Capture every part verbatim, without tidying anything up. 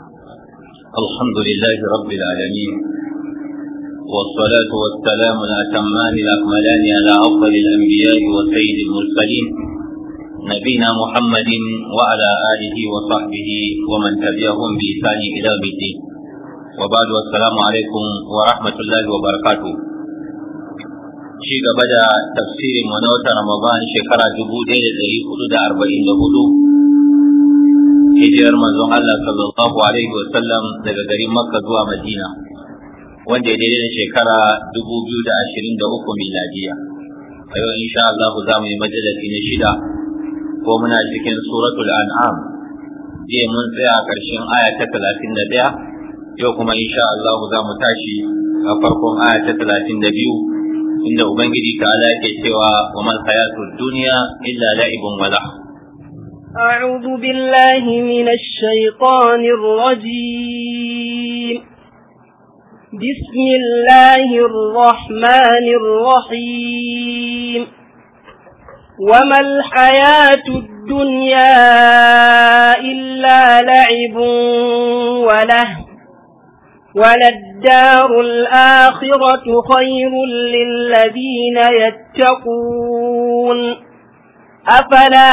الحمد لله رب العالمين، والصلاة والسلام الأتمان الأكملان على أفضل الأنبياء وسيد المرسلين نبينا محمد وعلى آله وصحبه ومن تبعهم بإحسان إلى يوم الدين. وبعد، والسلام عليكم ورحمة الله وبركاته. شيء بدأ تفسير منوة رمضان شكرا جبودي لذي حدود أربعين لهدو hijirar manzon Allah sallallahu alaihi wa sallam daga garin Makka zuwa Madina, wanda ya daidai da shekara dubu biyu da ashirin da uku miladiya. A yau insha Allah za mu yi majalisi na shida, ko muna cikin suratul an'am. Jiya mun tsaya a ƙarshen aya ta talatin da ɗaya, yau kuma insha Allah za mu tashi a farkon aya ta talatin da biyu, inda Ubangiji ta'ala yake cewa wa mal hayatud dunya illa la'ibun wa lahu. أعوذ بالله من الشيطان الرجيم. بسم الله الرحمن الرحيم. وما الحياة الدنيا إلا لعب ولهو وللدار الآخرة خير للذين يتقون أفلا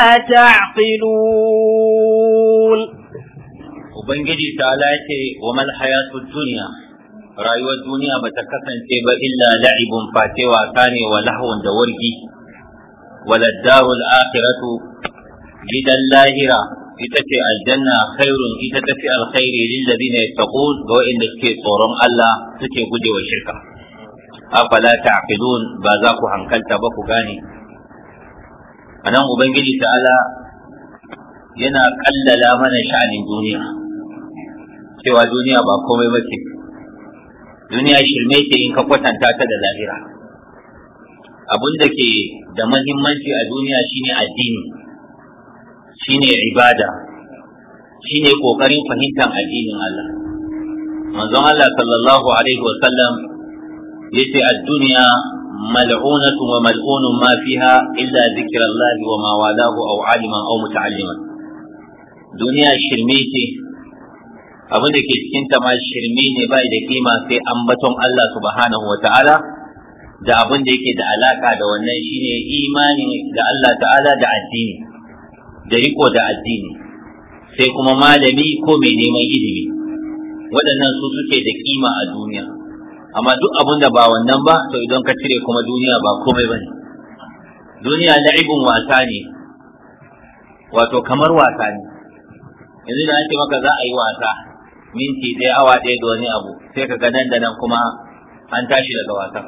تعقلون. Ubangiji ta lace wa mal hayatud dunya, rayuwar duniya bata kasance ba illa la'ibun fate wasa ne wa lahwun da wargi. Wala darul akhiratu, gidan lahira ita ce aljanna, khairun ita tafi alkhairi lil ladina yattaqun, ga wa'inda suke tsoron Allah suke gujewa shirka. Afala ta'qilun, ba za ku hankalta ba ku gane. anan ubangiji ta'ala yana kallala mana sha'anin duniya, cewa duniya ba komai bace. Duniya shirme ce in ka kwatanta ta da lahira. Abin da ke da muhimmanci a duniya shine addini, shine ibada, shine kokarin fahimtar addinin Allah. Manzon Allah sallallahu alaihi wa sallam yace ad-dunya ملعونة وملعون ما فيها إلا ذكر الله وما والاه أو عالما أو متعلما. دنيا شرميتي abin da ke cikin ta ma shirme ne bai da kima sai ambaton Allah subhanahu wataala da abin da yake da alaka da wannan shine imani da Allah ta'ala da addini da riko da addini, sai kuma malami ko mai neman ilimi. Waɗannan su suke da kima a duniya. Amma duk abin da ba wannan ba, to idan ka cire kuma duniya ba komai bane. Duniya la'ibun wasa ne, wato kamar wasa ne. Yanzu da ake maka za a yi wasa minti ɗaya awa ɗaya da wani abu, sai ka ga nan da nan kuma an tashi daga wasan.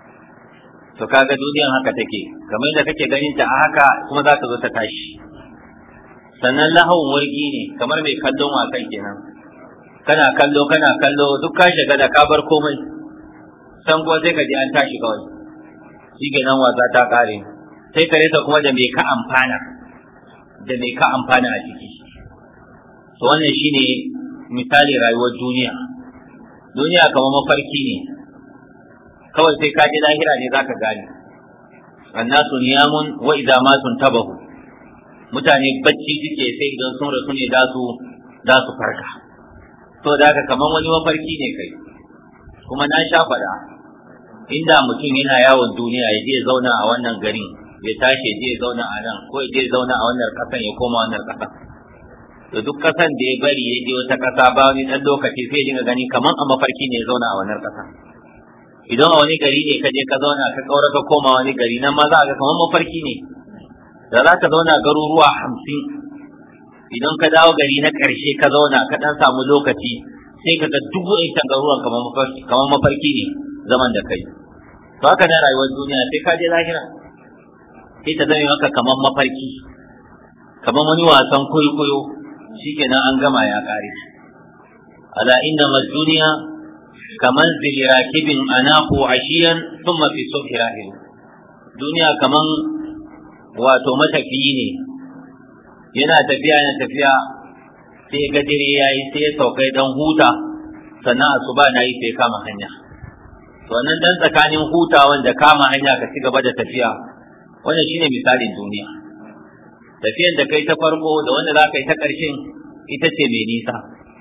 To kaga duniyan haka take, kamar da kake ganin ta a haka kuma za ta zo ta tashi. Sannan lahawun wargi ne, kamar mai kallon wasan kenan. Kana kallo kana kallo duk ka shiga da ka bar komai. San kuwa sai ka ji an tashi kawai, shi nan wasa ta kare, sai ka rasa kuma da me ka amfana, da me ka amfana a ciki. To wannan shine misali rayuwar duniya. Duniya kamar mafarki ne, kawai sai ka ji lahira ne zaka gane. Annasu niyamun wa idza matun tabahu, mutane bacci suke sai idan sun rasu ne za su za su farka. To da haka kamar wani mafarki ne kai. Kuma na sha faɗa, inda mutum yana yawon duniya ya je zauna a wannan garin, ya tashi ya je zauna a nan, ko ya je zauna a wannan ƙasan ya koma wannan ƙasan, to duk ƙasan da ya bari ya je wata ƙasa ba wani ɗan lokaci sai ya dinga gani kamar a mafarki ne ya zauna a wannan ƙasa. Idan a wani gari ne ka je ka zauna ka ƙaura ka koma wani gari, nan ma za a ga kamar mafarki ne. Da za ka zauna garuruwa hamsin, idan ka dawo gari na ƙarshe ka zauna ka ɗan samu lokaci, sai ka ga dubu in garuruwan kamar mafarki kamar mafarki ne zaman da kai. To haka ne rayuwar duniya, sai ka je lahira sai ta zame maka kamar mafarki, kamar wani wasan kwaikwayo, shikenan an gama ya kare. Ala inna mad-dunya kaman zili rakibin anahu ashiyan thumma fi subhi rahil. Duniya kaman wato matafiyi ne, yana tafiya yana tafiya sai ga dare yayi sai ya sauka dan huta, sannan asuba na yi sai kama hanya. To nan dan tsakanin hutawan da kama hanya ka ci gaba da tafiya, wannan shine misalin duniya. Tafiyan da kai ta farko da wanda za ka yi ta ƙarshen ita ce mai nisa.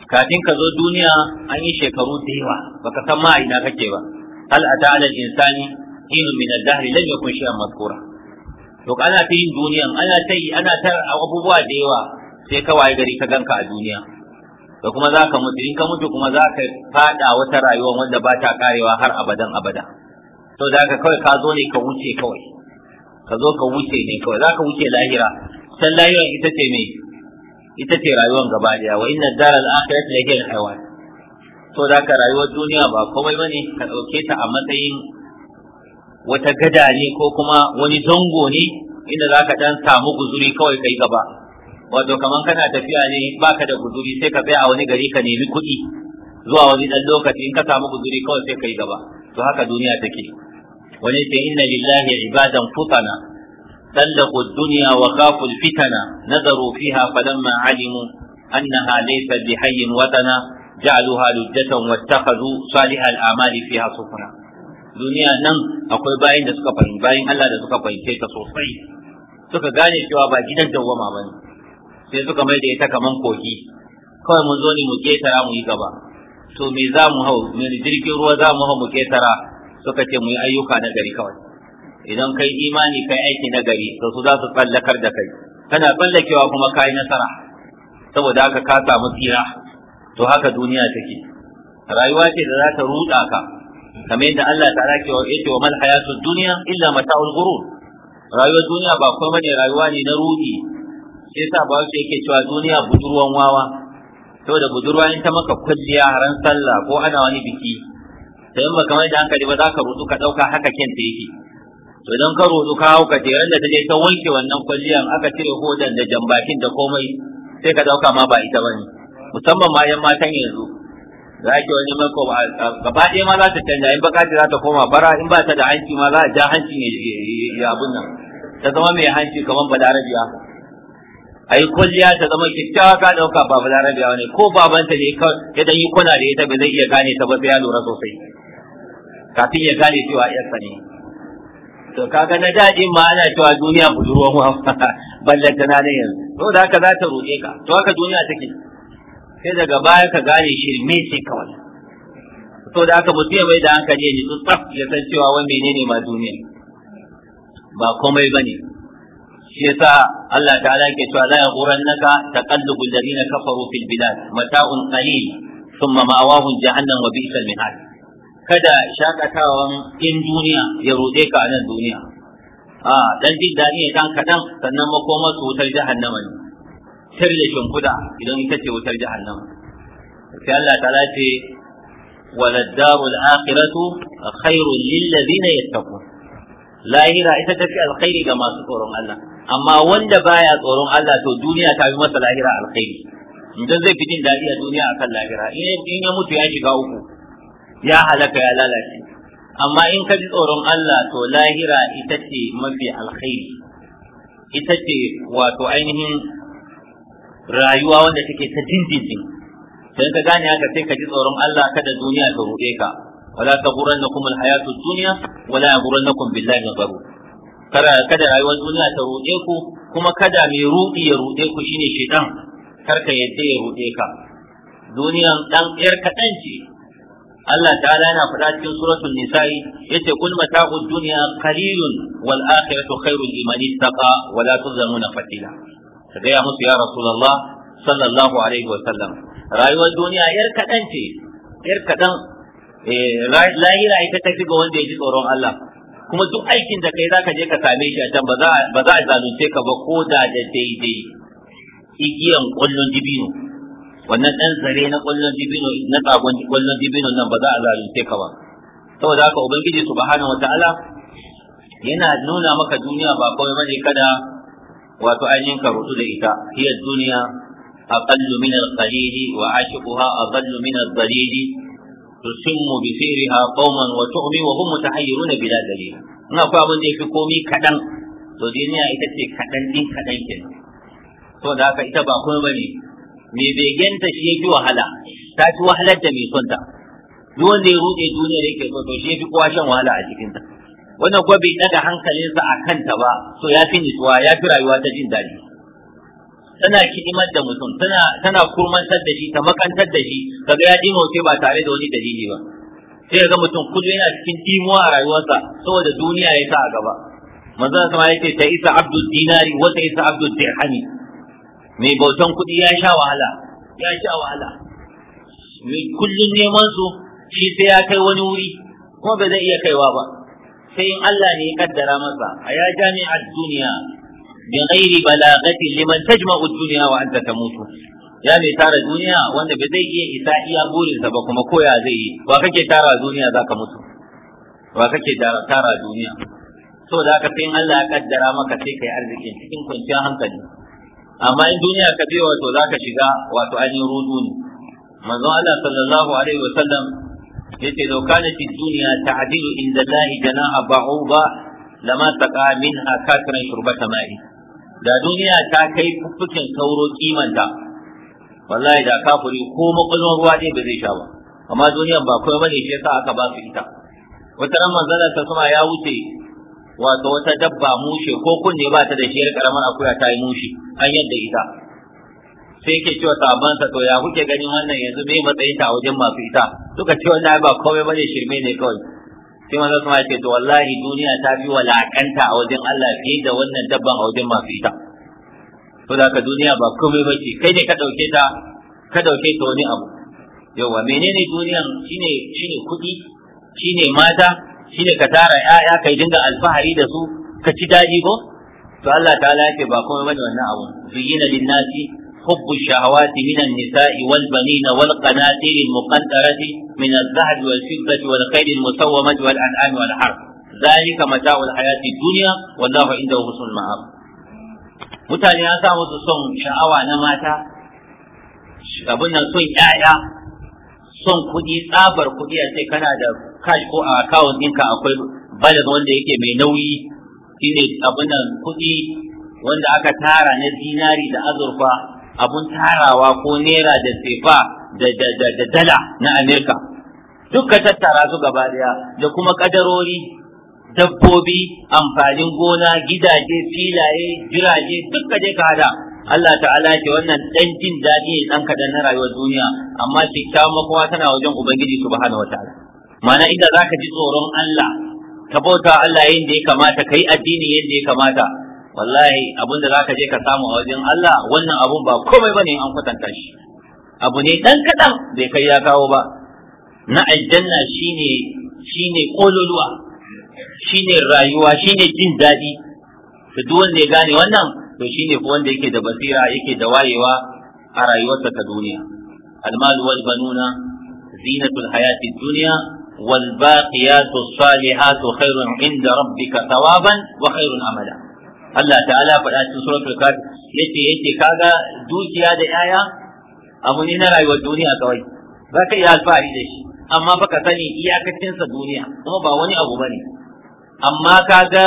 kafin ka zo duniya an yi shekaru da yawa baka san ma ina kake ba hal ata ala al-insani hinu min ad-dahr lam yakun shay'an mazkura to ana ta yin duniyan ana ta yi ana ta abubuwa da yawa sai ka waye gari ka ganka a duniya da kuma za ka mutu in ka mutu kuma za ka fada wata rayuwa wanda ba ta karewa har abadan abada to da haka kawai ka zo ne ka wuce kawai ka zo ka wuce ne kawai za ka wuce lahira san lahira ita ce me ita ce rayuwar gaba daya wa inna daral akhirati la hiya al-hayawan to da haka rayuwar duniya ba komai bane ka dauke ta a matsayin wata gada ne ko kuma wani zango ne inda za ka dan samu guzuri kawai kai gaba wato kaman kana tafiya ne baka da guzuri sai ka tsaya a wani gari ka nemi kuɗi zuwa wani dan lokaci in ka samu guzuri kawai sai kai gaba to haka duniya take wani ce inna lillahi ibadan futana طلقوا الدنيا وخافوا الفتنة نظروا فيها فلما علموا أنها ليست بحي وطنا جعلوها لجة واتخذوا صالح الأعمال فيها سفنا دنيا نم أقول باين da suka fahimci bayin Allah da suka fahimce ta sosai suka gane cewa ba gidan dawwama bane sai suka mai da ita kaman kogi kawai mun zo ne mu ketara mu yi gaba to me za mu hau me jirgin ruwa za mu hau mu ketara suka ce mu yi ayyuka na gari kawai idan kai imani kai aiki na gari to su za su tsallakar da kai kana tsallakewa kuma kai nasara saboda haka ka samu tsira to haka duniya take rayuwa ce da za ta ruda ka kamar yadda Allah ta rake wa yace wa mal hayatud dunya illa mata'ul ghurur rayuwar duniya ba komai ne rayuwa ne na rudi sai yasa ba shi yake cewa duniya budurwan wawa saboda budurwa in ta maka kulliya ran sallah ko ana wani biki sai in baka mai da hankali ba za ka rudu ka dauka haka kenta yake to idan ka rozo ka hau ka jeran da ta je ta wanke wannan kwalliyan aka cire hodan da jambakin da komai sai ka dauka ma ba ita bane musamman ma yan matan yanzu za ki wani mako gaba ɗaya ma za ta canja in baka za ta koma bara in ba ta da hanci ma za a ja hanci ne ya abun nan ta zama mai hanci kamar balarabiya ai kwalliya ta zama kyakkyawa ka dauka ba balarabiya ne ko babanta ne ya dan yi kwana da ita ba zai iya gane ta ba sai ya lura sosai kafin ya gane cewa yarsa ne to kaga na daɗi ma ana cewa duniya budurwan wa ballanta na ne yanzu to da haka za ta roƙe ka to haka duniya take sai daga baya ka gane shirme ce kawai to da haka mutum ya mai da hankali ya ji tsaf ya san cewa wani menene ma duniya ba komai bane shi yasa Allah ta'ala ke cewa la yaghurannaka taqallubul ladina kafaru fil bilad mata'un qalil thumma ma'awahum jahannam wa bi'sal mihad kada shakatawan in duniya ya rude ka a nan duniya a dan jin dadi ne dan kadan sannan makoma su wutar jahannama ne shirye shimfuda idan ita ce wutar jahannama sai Allah ta'ala ce walad darul akhiratu khairul lil ladina yattaqun lahira ita tafi alkhairi ga masu tsoron Allah amma wanda baya tsoron Allah to duniya ta fi masa lahira alkhairi idan zai fi jin dadi a duniya akan lahira in ya mutu ya shiga uku ya halaka ya lalace amma in ka ji tsoron Allah to lahira ita ce mafi alkhairi ita ce wato ainihin rayuwa wanda take ta dindindin sai ka gane haka sai ka ji tsoron Allah kada duniya ta ruɗe ka wala taghurrannakum alhayatu dunya wala yaghurrannakum billahi al-gharur kada kada rayuwar duniya ta ruɗe ku kuma kada mai ruɗi ya ruɗe ku shine shedan kar ka yadda ya ruɗe ka duniyan dan yar kadan ce Allah ta'ala yana faɗa cikin suratul nisa'i yace kul mata'ud dunya qalilun wal akhiratu khairul liman ittaqa wa la tuzlamuna fatila kaga ya musu ya rasulullah sallallahu alaihi wa sallam rayuwar duniya yar kadan ce yar kadan eh lahira ita tafi ga wanda ya ji tsoron Allah kuma duk aikin da kai zaka je ka same shi a can ba za ba za a zalunce ka ba ko da da daidai igiyan kullun dibino wannan dan zare na kullun dibino na tsagon kullun dibino nan ba za a zalunce ka ba saboda haka ubangiji subhanahu wataala yana nuna maka duniya ba kawai bane kada wato ainihin ka rutu da ita hiya duniya aqallu min al-qalil wa ashiquha adallu min al-dhalil tusimmu bi sirriha qauman wa tu'mi wa hum mutahayyiruna bila dalil ina fa abin da yafi komai kadan to duniya ita ce kadan din kadan kenan saboda haka ita ba komai bane mai begenta shi yake wahala ta fi wahalar da mai son ta duk wanda ya rude duniya da yake so to shi yafi kowa shan wahala a cikin ta wannan kuwa bai daga hankalinsa a kanta ba so ya fi nutsuwa ya fi rayuwa ta jin daɗi tana kidimar da mutum, tana tana kurmantar da shi, ta makantar da shi, kaga ya dimo sai ba tare da wani dalili ba. Sai ga mutum kullum yana cikin dimuwa a rayuwarsa saboda duniya ya sa a gaba. Manzon sama yace ta isa abdul dinari wa ta isa abdul dirhami. Mai bautan kuɗi ya sha wahala, ya sha wahala. Mai kullum neman su shi sai ya kai wani wuri kuma bai zai iya kaiwa ba. Sai in Allah ne ya kaddara masa a ya jami'ar duniya bi ghairi balagati liman tajma'u ad-dunya wa anta tamutu. Ya mai tara duniya wanda bai zai iya isa iya burinsa ba kuma koya zai yi. Wa kake tara duniya zaka mutu? Wa kake tara tara duniya? So da haka sai in Allah ya kaddara maka sai kai arziki cikin kwanciyar hankali. Amma in duniya ka biyo wato zaka shiga wato ainihin rudu ne. Manzon Allah sallallahu alaihi wa sallam yace law kanat ad-dunya ta'dilu inda Allah janaha ba'uba lama taqa minha kafiran shurbata ma'i. Da duniya ta kai fuffukin sauro kimanta wallahi da kafiri ko makwalon ruwa ne ba zai sha ba. Amma duniyan ba kawai bane shi yasa aka ba su ita. Wata ran manzon ta sama ya wuce wato wata dabba mushe ko kunne ba ta da shi karamar akuya ta yi mushe an yadda ita. Sai yake cewa sahabbansa to ya kuke ganin wannan yanzu me matsayin ta a wajen masu ita? Suka ce wannan ba komai bane shirme ne kawai. Sai manzon sama ya ce to wallahi duniya ta fi walakanta a wajen Allah fiye da wannan dabban a wajen masu ita. To da ka duniya ba komai bace, kai ne ka dauke ta ka dauke ta wani abu. Yawa menene duniyan shine shine kuɗi, shine mata, shine ka tara ƴaƴa kai dinga alfahari da su, ka ci daɗi ko? To Allah ta'ala yake ba komai bane wannan abu. Zuyyina lin-nasi حب الشهوات من النساء والبنين والقناطير المقنطرة من الذهب والفضة والخيل المسومة والأنعام والحرث ذلك متاع الحياة الدنيا والله عنده حسن المآب. mutane ya sa musu son sha'awa na mata, abin nan son ƴaƴa, son kuɗi, tsabar kuɗi a ce kana da cash ko a account ɗinka akwai balance wanda yake mai nauyi, shine abin nan kuɗi wanda aka tara na dinari da azurfa, abun tarawa ko naira da sefa da da da, da dala na Amerika, dukka tattara su gaba daya da kuma kadarori, dabbobi, amfanin gona, gidaje, filaye, jirage, dukka je ka hada. Allah ta'ala ce wannan dan jin daɗi ne dan kadan na rayuwar duniya, amma kyakkyawan makowa tana wajen Ubangiji subhanahu wataala. Ma'ana inda zaka ji tsoron Allah, ka bauta Allah yadda ya kamata, kai addini yadda ya kamata, wallahi abin da zaka je ka samu a wajen Allah wannan abun ba komai bane an kwatanta shi. Abu ne dan kadan bai kai ya kawo ba. Na aljanna shine shine kololuwa, shine rayuwa, shine jin daɗi. To duk wanda ya gane wannan to shine ko wanda yake da basira, yake da wayewa a rayuwarsa ta duniya. Al-mal wal banuna zinatul hayatid dunya wal baqiyatu salihatu khairun inda rabbika thawaban wa khairun amala. Allah ta'ala faɗa cikin suratul kafir yace yace kaga dukiya da yaya abu ne na rayuwar duniya kawai, za ka iya alfahari da shi, amma fa ka sani iyakacinsa duniya kuma ba wani abu bane. Amma kaga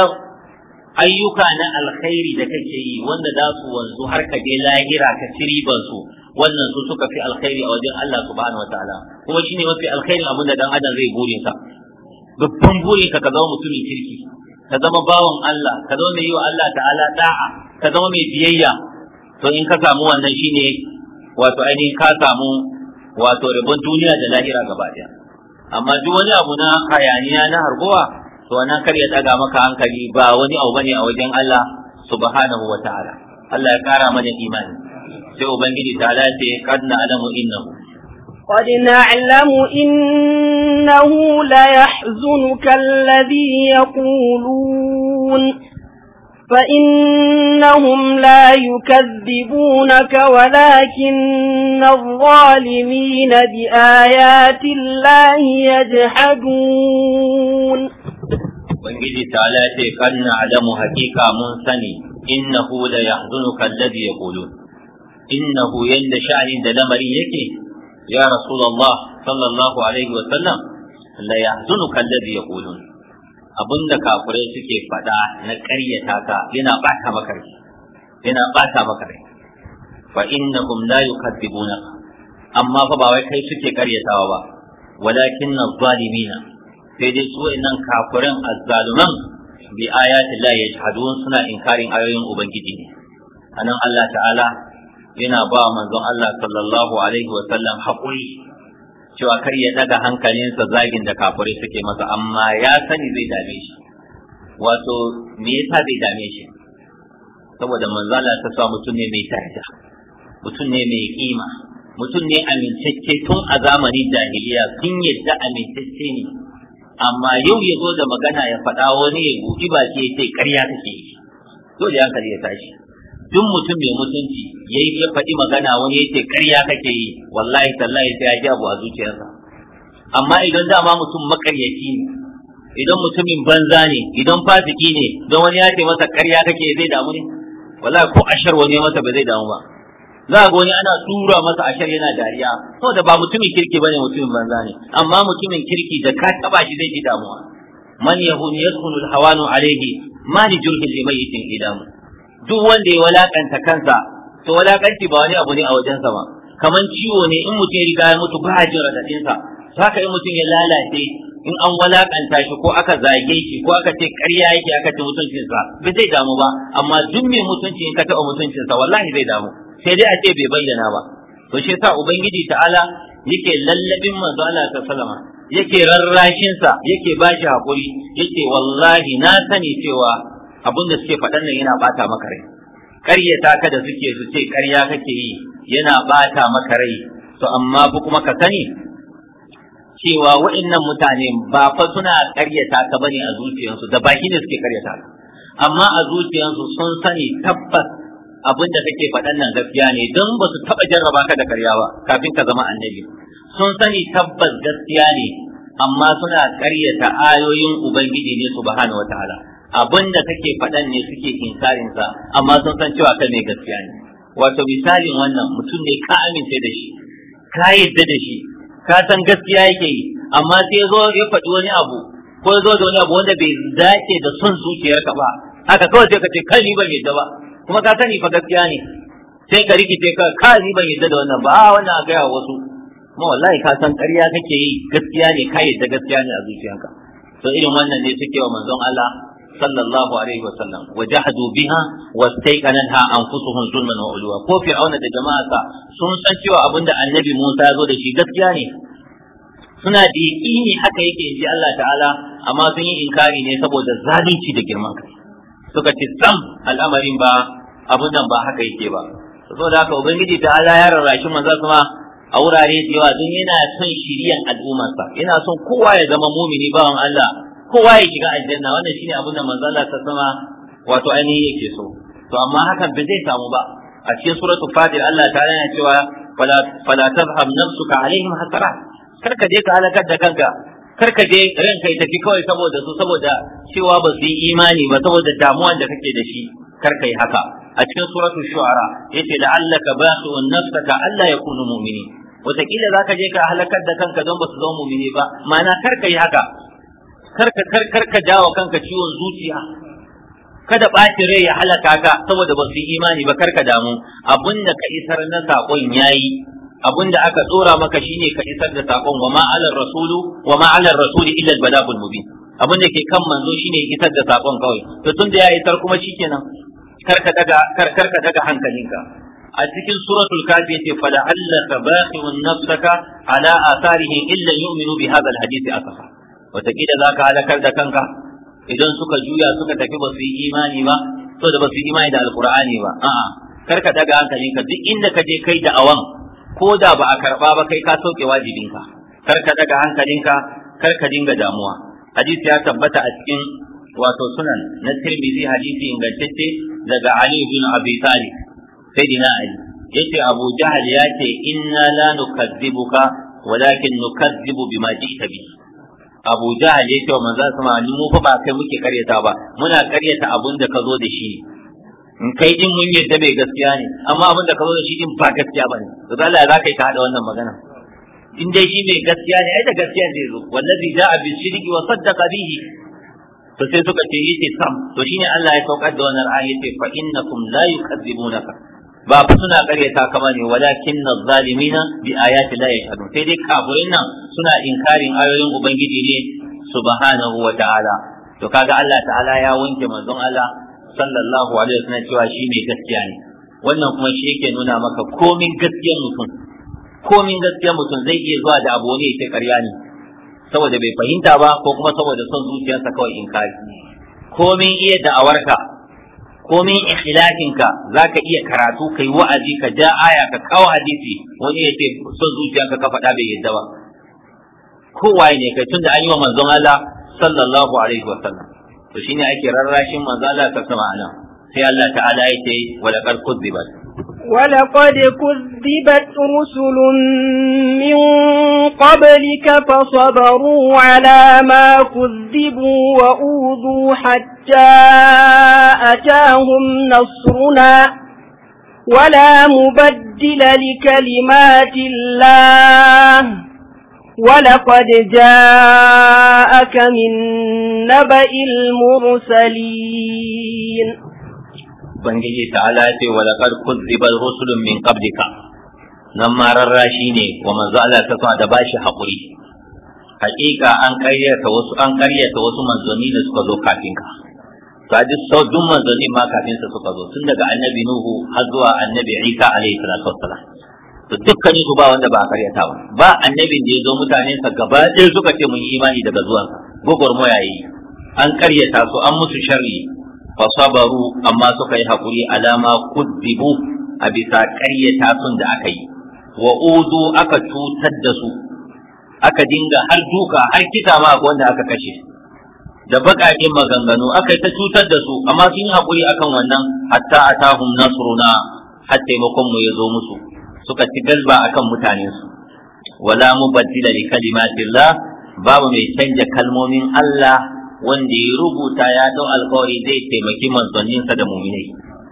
ayyuka na alkhairi da kake yi wanda za su wanzu har ka je lahira ka ci riban su, wannan su suka fi alkhairi a wajen Allah subhanahu wataala, kuma shine mafi alkhairin abin da dan adam zai burin sa. Babban burin ka ka zama mutumin kirki, ka zama bawan Allah, ka zama mai yi wa Allah ta'ala da'a, ka zama mai biyayya. To in ka samu wannan shine wato ainihin ka samu wato rabon duniya da lahira gaba daya. Amma duk wani abu na hayaniya na harguwa to wannan kar ya daga maka hankali, ba wani abu bane a wajen Allah subhanahu wataala. Allah ya kara mana imani. Sai ubangiji ta ce kad na'lamu innahu قد نعلم إنه ليحزنك الذي يقولون فإنهم لا يكذبونك ولكن الظالمين بآيات الله يجحدون. Ubangiji ta'ala ce kan na'lamu hakika mun sani innahu la yahzunuka alladhi yaqulun, innahu yanda sha'anin da lamarin yake ya rasulullah sallallahu alaihi wa sallam la yahzunuka alladhi yaqulun, abinda kafirai suke fada na ƙaryata ka yana bata maka rai, yana bata maka rai. Fa innahum la yukadzibunaka, amma fa ba wai kai suke ƙaryatawa ba, walakin az-zalimina, sai dai su wa'annan kafirin azzaluman bi ayati Allah yajhadun, suna inkarin ayoyin ubangiji ne. Anan Allah ta'ala yana ba manzon Allah sallallahu alaihi wa sallam haƙuri cewa kar ya daga hankalinsa zagin da kafirai suke masa, amma ya sani zai dame shi. Wato me yasa zai dame shi? Saboda manzon Allah ta sa mutum ne mai daraja, mutum ne mai kima, mutum ne amintacce tun a zamanin jahiliya sun yadda amintacce ne, amma yau ya zo da magana ya faɗa wani ya buɗi baki ya ce ƙarya kake yi, dole hankali ya tashi. Duk mutum mai mutunci ya ya faɗi magana wani ya ce ƙarya kake yi, wallahi tallahi sai ya ji abu a zuciyarsa. Amma idan dama mutum makaryaci ne, idan mutumin banza ne, idan fasiki ne, don wani ya ce masa ƙarya kake zai damu ne? Wallahi ko ashar wani masa ba zai damu ba. Za ga wani ana tura masa ashar yana dariya, saboda ba mutumin kirki bane, mutumin banza ne. Amma mutumin kirki da ka taba shi zai ji damuwa. Man yahun yaskunu alhawanu alayhi ma li jurhi limaytin idamu. Duk wanda ya walakanta kansa to walakanci ba wani abu ne a wajensa ba, kaman ciwo ne in mutum ya riga ya mutu ba jin radadin sa. Haka in mutum ya lalace, in an walakanta shi ko aka zage shi ko aka ce ƙarya yake aka ce mutuncinsa bai zai damu ba. Amma duk mai mutunci in ka taɓa mutuncinsa wallahi zai damu, sai dai a ce bai bayyana ba. To shi yasa ubangiji ta'ala yake lallabin manzo Allah ta sallama, yake rarrashin sa, yake bashi hakuri, yake wallahi na sani cewa abin da suke faɗan nan yana bata maka rai, ƙaryata ka da suke su ce ƙarya kake yi yana bata maka rai. To amma fa kuma ka sani cewa wa'annan mutane ba fa suna ƙaryata ka bane a zuciyarsu, da baki ne suke ƙaryata ka, amma a zuciyarsu sun sani tabbas abin da kake faɗan nan gaskiya ne, don ba su taɓa jarraba ka da ƙarya ba kafin ka zama annabi. Sun sani tabbas gaskiya ne, amma suna ƙaryata ayoyin ubangiji ne subhanahu wataala. Abin da kake faɗan ne suke inkarin sa, amma sun san cewa kai mai gaskiya ne. Wato misalin wannan mutum ne ka amince da shi, ka yadda da shi, ka san gaskiya yake yi, amma sai zo ya faɗi wani abu ko zo da wani abu wanda bai dace da son zuciyarka ba, haka kawai sai ka ce kai ni ban yadda ba, kuma ka sani fa gaskiya ne, sai ka rikice ka ka ni ban yadda da wannan ba, a wannan a gaya wasu, kuma wallahi ka san ƙarya kake yi, gaskiya ne, ka yadda gaskiya ne a zuciyanka. To irin wannan ne suke wa manzon Allah sallallahu alaihi wa sallam, wa jahadu biha wastaiqanatha anfusuhum zulman wa ulwa. Ko fir'auna da jama'arsa sun san cewa abinda annabi Musa ya zo da shi gaskiya ne, suna da yaƙini haka yake inji Allah ta'ala, amma sun yi inkari ne saboda zalunci da girman kai. Suka ce sam al'amarin ba abun nan ba haka yake ba. Saboda haka ubangiji ta Allah ya rarrashi manzo kuma a wurare da yawa don yana son shiriyan al'ummarsa, yana son kowa ya zama mumini bawan Allah, kowa ya shiga aljanna. Wannan shine abin da manzo Allah ta sama wato ainihi yake so. To amma hakan bai zai samu ba. A cikin suratul Fatir Allah ta yana cewa fala fala tadhhab nafsuka alaihim hasarat. Kar ka je ka halakar da kanka, kar ka je ranka ya tafi kawai saboda su, saboda cewa ba su yi imani ba, saboda damuwan da kake da shi, kar ka yi haka. A cikin suratul Shu'ara yace la'allaka ba'sun nafsaka alla yakunu mu'minin. Wataƙila za ka je ka halakar da kanka don ba su zama mu'mini ba, ma'ana kar ka yi haka, kar ka kar kar ka jawo kanka ciwon zuciya, kada ɓacin rai ya halaka ka saboda ba su yi imani ba, kar ka damu. Abinda ka isar na saƙon yayi, abinda aka tsora maka shine ka isar da sakon, wa ma alar rasulu wa ma alar rasuli illa al-balagul mubin. Abinda ke kan manzo shine isar da sakon kawai. To tunda ya isar kuma shikenan, karka daga karka daga hankalinka. A cikin suratul kafi yace fa la'allaka baqi'un nafsaka ala atharihim illa yu'minu bi hadha al-hadith asafa. Wataƙila zaka halakar da kanka idan suka juya suka tafi ba su yi imani ba, to da ba su yi imani da alqur'ani ba. A'a, karka daga hankalinka, duk inda ka je kai da awan, ko da ba a karba ba kai ka sauke wajibinka, kar ka daga hankalinka, kar ka dinga damuwa. Hadisi ya tabbata a cikin wato sunan na Tirmidhi, hadisi ingantacce daga Ali bin Abi Talib, sayyidina Ali yace Abu Jahl yace inna la nukadzibuka walakin nukadzibu bima ji'ta bi. Abu Jahl yace wa manzo sama mu fa ba kai muke karyata ba, muna karyata abun da ka zo da shi. In kai din mun yadda bai gaskiya ne, amma abin da ka zo da shi din ba gaskiya bane. To Allah za ka yi ka hada wannan magana. In dai shi mai gaskiya ne, ai da gaskiya zai zo. Wallazi ja'a bil shirki wa saddaqa bihi. To sai suka ce yace sam. To shine Allah ya saukar da wannan ayat yace fa innakum la yukadzibunaka. Ba fa suna karyata ka bane, walakin az-zalimina bi ayati la yashhadun. Sai dai kafirin nan suna inkarin ayoyin ubangiji ne subhanahu wa ta'ala. To kaga Allah ta'ala ya wanke manzon Allah sallallahu alaihi wasallam cewa shi mai gaskiya ne. wannan kuma shi yake nuna maka komin gaskiyar mutum komin gaskiyar mutum zai iya zuwa da abu ne ya ƙarya ne saboda bai fahimta ba ko kuma saboda son zuciyarsa kawai inkari. Komin iya da'awarka komin ikhlasinka zaka iya karatu kai wa'azi ka ja aya ka kawo hadisi wani ya ce son zuciyarka ka faɗa bai yadda ba. Kowaye ne kai tunda an yi wa manzon Allah sallallahu alaihi wa sallam to shine ake rarrashin manzon Allah ta sama anan sai Allah ta'ala ya ce wala qad kudzibat ولقد كذبت رسل من قبلك فصبروا على ما كذبوا وأوذوا حتى أتاهم نصرنا ولا مبدل لكلمات الله ولقد جاءك من نبأ المرسلين. Ubangiji ta'ala ya ce wa laqad kuzziba rusulun min qablika nan ma rarrashi ne wa manzo Allah ta sa da bashi hakuri. Hakika an karyata wasu an karyata wasu manzoni da suka zo kafin ka. Kaji sau duk manzoni ma kafin sa suka zo tun daga annabi Nuhu har zuwa annabi Isa alaihi salatu wassalam. To dukkanin su ba wanda ba a karyata ba. Ba annabin da ya zo mutanen sa gaba ɗaya suka ce mun yi imani daga zuwan gogormoya yi. An karyata su an musu sharri fasabaru amma suka yi hakuri alama kudzibu a bisa ƙaryata sun da aka yi wa udu aka cutar da su aka dinga har duka har kisa ma wanda aka kashe da baƙaƙen maganganu aka yi ta cutar da su amma sun yi hakuri akan wannan hatta atahum nasruna har taimakon mu ya zo musu suka ci galba akan mutanen su wala mubaddila li kalimatillah babu mai canja kalmomin Allah wanda ya rubuta ya dau alƙawari zai taimaki manzanninsa da mu'minai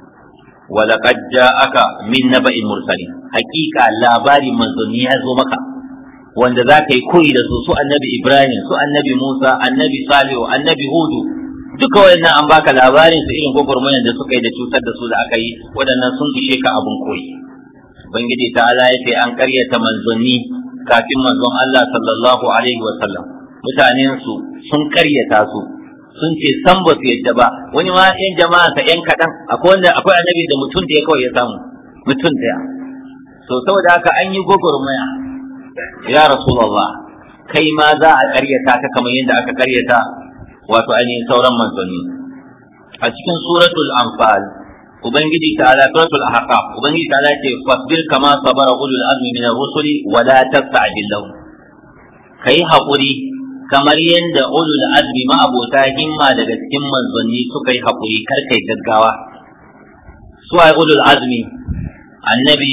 wala qad ja'aka min naba'il mursalin haqiqa labarin manzanni ya zo maka wanda zaka yi koyi da su su annabi Ibrahim su annabi Musa annabi Salihu annabi Hudu duka wayannan an baka labarin su irin gogormayan da suka yi da cutar da su da aka yi wadannan sun ishe ka abun koyi. Ubangiji ta'ala ya ce an karyata manzanni kafin manzon Allah sallallahu alaihi wa sallam mutanen su sun karyata su sun ce san ba su yadda ba wani ma yan jama'a ta yan kadan akwai wanda akwai annabi da mutum da ya kawai ya samu mutum daya so saboda haka an yi gogormaya ya rasulullah kai ma za a karyata ka kamar yadda aka karyata wato ainihin sauran manzanni a cikin suratul anfal ubangiji ta'ala suratul ahqaf ubangiji ta'ala ce fasbir kama sabara ulul azmi min ar-rusuli wa la tasta'jil lahum kai haƙuri kamar yadda ulul azmi ma abota himma daga cikin manzanni suka yi haƙuri kar kai gaggawa su ai ulul azmi annabi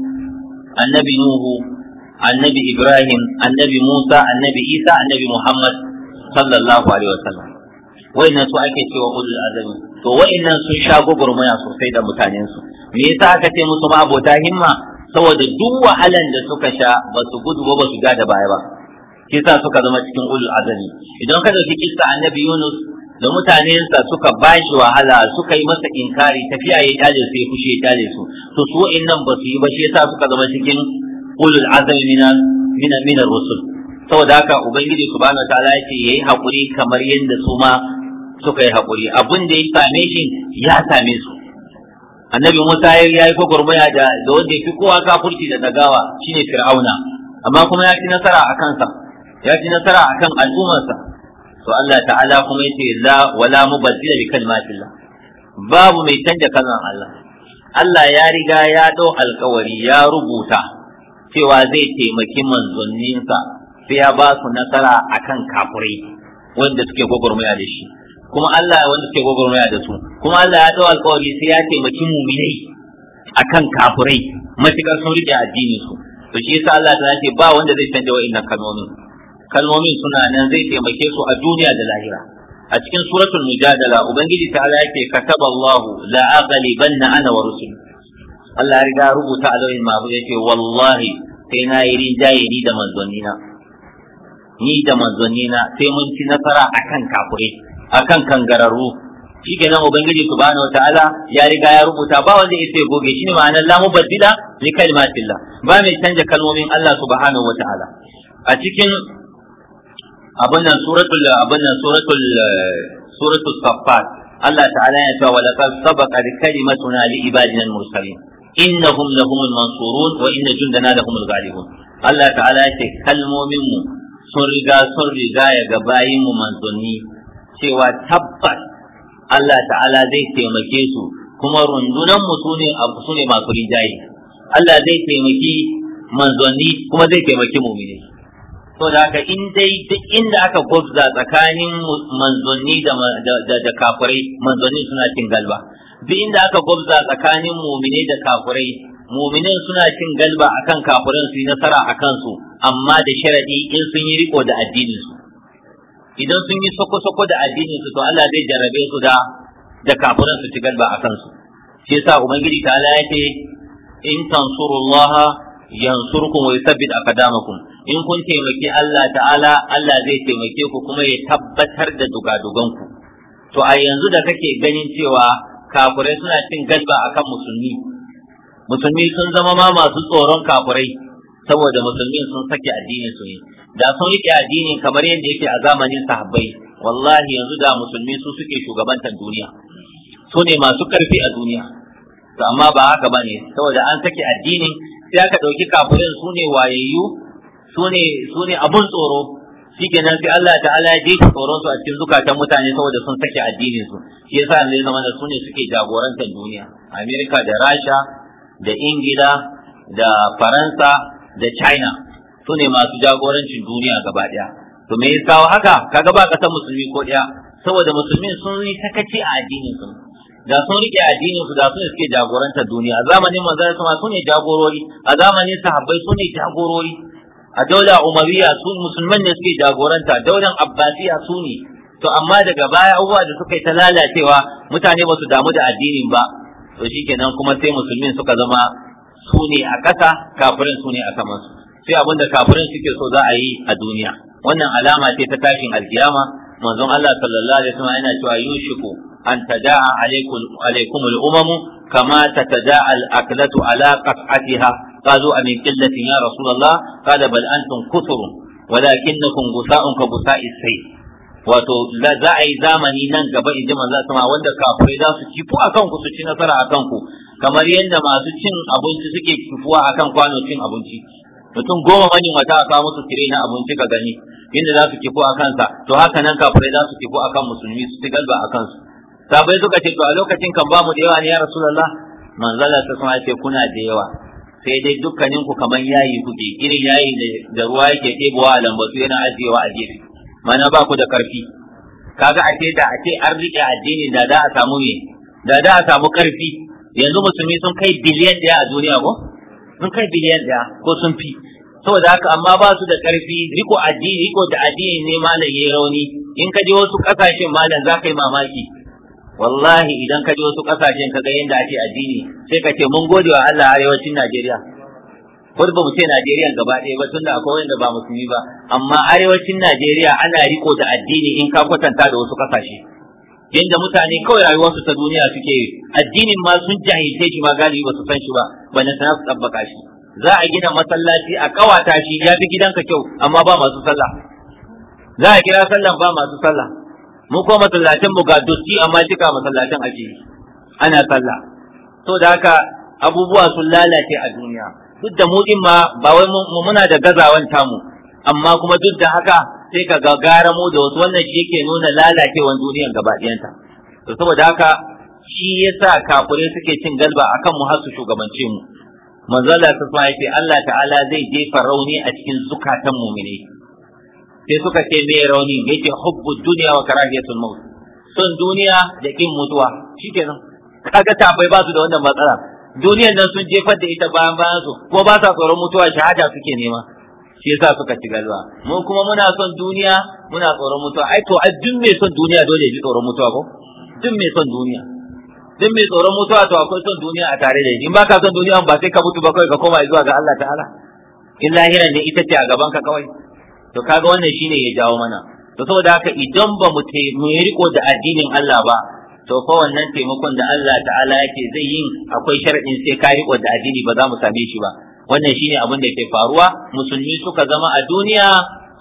annabi nuhu annabi ibrahim annabi musa annabi isa annabi muhammad sallallahu alaihi wasallam wayannan su ake cewa ulul azmi to wayannan sun sha gugurmaya sosai da mutanen su me yasa aka ce musu ma abota himma saboda duk wahalan da suka sha ba su gudu ba su ga da baya ba kisa suka zama cikin ulul azmi idan ka dauki kissa annabi Yunus da mutanensa suka bashi wahala suka yi masa inkari tafiya ya dale su ya kushe ya dale su to su wa'annan ba su yi ba shi yasa suka zama cikin ulul azmi min min min ar-rusul saboda haka ubangiji subhanahu wataala yake yayi hakuri kamar yadda su ma suka yi hakuri abin da ya same shi ya same su annabi Musa ya yi gwagwarmaya da da wanda ya fi kowa kafurci da dagawa shine Fir'auna amma kuma ya ci nasara a kansa ya ci nasara akan al'ummarsa to Allah ta'ala kuma yace la wala mubaddila li kalimatillah babu mai canja kalmar Allah Allah ya riga ya dau alƙawari ya rubuta cewa zai taimaki manzanninsa sai ya ba su nasara akan kafirai wanda suke gwagwarmaya da shi kuma Allah wanda suke gwagwarmaya da su kuma Allah ya dau alƙawari sai ya taimaki mu'minai akan kafirai matukar sun rike addinin su to shi yasa Allah ta ce ba wanda zai canja wa'annan kalmomin kalmomin suna nan zai taimake su a duniya da lahira a cikin suratul mujadala ubangiji ta Allah yake kataballahu la aghlibanna ana wa rusuli Allah ya riga rubuta a lauhin mahfuz yake wallahi sai na yi rinjaye ni da manzonnina ni da manzonnina sai mun ci nasara akan kafirai akan kangararru shikenan ubangiji subhanahu wataala ya riga ya rubuta ba wanda yake goge shi ne ma'anar la mubaddila li kalimatillah ba mai canja kalmomin Allah subhanahu wataala a cikin abin nan suratul abin nan suratul suratul saffat Allah ta'ala ya ce wa laqad sabaqat kalimatuna li ibadina al-mursalin innahum lahumul mansurun wa inna jundana lahumul ghalibun. Allah ta'ala ya ce kalmomin mu sun riga sun riga ya ga bayin mu manzanni cewa tabbas Allah ta'ala zai taimake su kuma rundunan mu sune sune masu rijayi. Allah zai taimaki manzanni kuma zai taimaki mu'mini. To da haka in dai duk inda aka gwabza tsakanin manzanni da da da kafirai manzanni suna cin galba. Duk inda aka gwabza tsakanin mu'mini da kafirai mu'minin suna cin galba akan kafirin su yi nasara akan su amma da sharadi in sun yi riko da addinin su. Idan sun yi soko-soko da addinin su to Allah zai jarrabe su da da kafirin su ci galba akan su. Shi yasa ubangiji ta Allah ya ce in tansurullaha yansurkum wa yuthabbit aqdamakum. In kun taimaki Allah ta'ala Allah zai taimake ku kuma ya tabbatar da dugaduganku. To a yanzu da kake ganin cewa kafirai suna cin galba akan musulmi musulmi sun zama ma masu tsoron kafirai saboda musulmi sun sake addinin su ne. Da sun rike addinin kamar yadda yake a zamanin sahabbai wallahi yanzu da musulmi su suke shugabantar duniya su ne masu karfi a duniya. To amma ba haka bane saboda an sake addinin sai aka dauki kafirin su ne wayayyu su ne su ne abun tsoro shikenan sai Allah ta'ala ya jefa tsoron su a cikin zukatan mutane saboda sun sake addinin su. Shi yasa ne zama da su ne suke jagorantar duniya. Amerika da Rasha da Ingila da Faransa da China su ne masu jagorancin duniya gaba daya. To me yasa haka kaga ba kasar musulmi ko daya saboda musulmin sun yi sakaci a addinin su. Da sun rike addinin su da su ne suke jagorantar duniya. A zamanin manzon sama su ne jagorori, a zamanin sahabbai su ne jagorori. A daular Umariyya su musulman ne suke jagoranta, daular Abbasiya su ne. To amma daga baya abubuwa da suka yi ta lalacewa mutane ba su damu da addinin ba. To shikenan kuma sai musulmin suka zama su ne a ƙasa, kafirin su ne a saman su. Sai abin da kafirin suke so za a yi a duniya. Wannan alama ce ta tashin alkiyama. Manzon Allah sallallahu alaihi wasallam yana cewa yushiku an tada'a alaikum alaikum al-umam kama tatada'a al-aklatu ala qat'atiha qalu amin qillatin ya rasulullah qala bal antum kuthurun walakinnakum gusa'un ka gusa'i sayy. Wato za a yi zamani nan gaba in ji manzo sama wanda kafirai za su kifu akan ku su ci nasara akan ku kamar yadda masu cin abinci suke kifuwa akan kwano cin abinci. Mutum goma manyan wata aka musu tire na abinci ka gani inda za su kifu a kansa to haka nan kafirai za su kifu akan musulmi su ci galba a kansu. Sabai suka ce to a lokacin kan ba mu da yawa ne ya rasulullah manzala ta sama ce kuna da yawa sai dai dukkanin ku kaman yayi kuke irin yayi da ruwa yake ɗebowa a lambatu yana ajiyewa a gefe mana ba ku da karfi kaga a ce da a ce an rike addini da da a samu me da da a samu karfi yanzu musulmi sun kai biliyan ɗaya a duniya ko sun kai biliyan ɗaya ko sun fi saboda haka amma ba su da karfi riko addini riko da addini ne malam yayi rauni in ka je wasu kasashen malam za ka yi mamaki wallahi idan ka je wasu kasashen ka ga yadda ake addini sai ka ce mun gode wa Allah arewacin Najeriya ko ba mu ce Najeriya gaba ɗaya ba tunda akwai wanda ba musulmi ba amma arewacin Najeriya ana riko da addini in ka kwatanta da wasu kasashe yanda mutane kawai rayuwarsu ta duniya suke addinin ma sun jahilce shi ma galibi ba su san shi ba bane sana su tabbaka shi za a gina masallaci a kawata shi ya fi gidanka kyau amma ba masu sallah za a kira sallan ba masu sallah mu ko masallacin mu ga dosti amma cika masallacin ake ana sallah to da haka abubuwa sun lalace a duniya duk da mu din ma ba wai muna da gazawan tamu amma kuma duk da haka sai ka ga gara mu da wasu wannan shi yake nuna lalacewan duniyan gaba ɗayanta to saboda haka shi yasa kafirai suke cin galba akan mu har su shugabance mu manzala ta sa yace Allah ta'ala zai jefa rauni a cikin zukatan mu'mini sai suka ce me rauni yace hubbud dunya wa karahiyatul maut son duniya da kin mutuwa shikenan kaga tafai ba su da wannan matsala duniyar nan sun jefar da ita bayan bayan su ko ba sa tsoron mutuwa shahada suke nema shi yasa suka ci galba mu kuma muna son duniya muna tsoron mutuwa ai to duk mai son duniya dole ya ji tsoron mutuwa ko duk mai son duniya duk mai tsoron mutuwa to akwai son duniya a tare da shi in baka son duniya ba sai ka mutu ba kawai ka koma zuwa ga Allah ta'ala in lahira ne ita ce a gaban ka kawai to kaga wannan shine ya jawo mana to saboda haka idan ba mu mu riko da addinin Allah ba to fa wannan taimakon da Allah ta'ala yake zai yin akwai sharadin sai ka riko da addini ba za mu same shi ba wannan shine abin da ke faruwa musulmi suka zama a duniya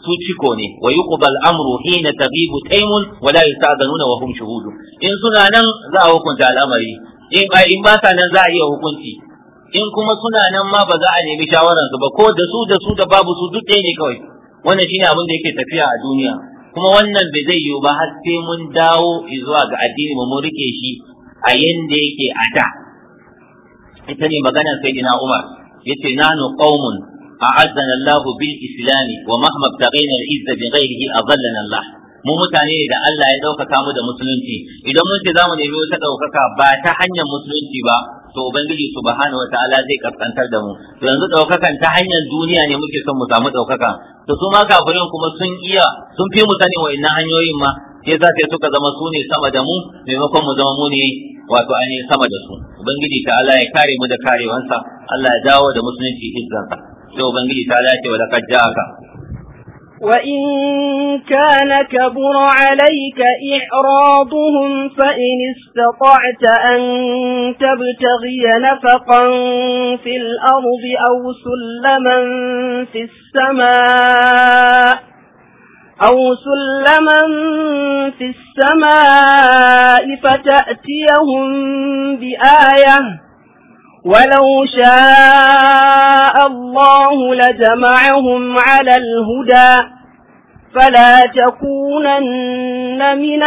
su ciko ne wa yuqbal amru hina taghibu taymun wa la yasta'dhanuna wa hum shuhud in suna nan za a hukunta al'amari in in ba sa nan za a iya hukunci in kuma suna nan ma ba za a nemi shawaran su ba ko da su da su da babu su duk ɗaya ne kawai wannan shine abin da yake tafiya a duniya kuma wannan bai zai yiwu ba har sai mun dawo zuwa ga addini mu rike shi a yanda yake a da ita ne maganar sayyidina Umar yace nanu qaumun a'azzana Allah bil islam wa mahma ibtaghayna al izza bi ghayrihi adallana Allah mu mutane ne da Allah ya daukaka mu da musulunci idan mun ce zamu nemi wata daukaka ba ta hanyar musulunci ba to ubangiji subhanahu wataala zai kaskantar da mu to yanzu daukakan ta hanyar duniya ne muke son mu samu daukaka to su ma kafirin kuma sun iya sun fi mu sani wa'annan hanyoyin ma sai za ta suka zama su ne sama da mu maimakon mu zama mu ne wato ainihin sama da su ubangiji ta'ala ya kare mu da karewansa Allah ya dawo da musulunci izzansa sai ubangiji ta'ala ya ce wa laqad ja'aka وإن كان كبر عليك إعراضهم فإن استطعت أن تبتغي نفقا في الأرض أو سلما في السماء أو سلما في السماء فتأتيهم بآية ولو شاء الله لجمعهم على الهدى فلا تكونن من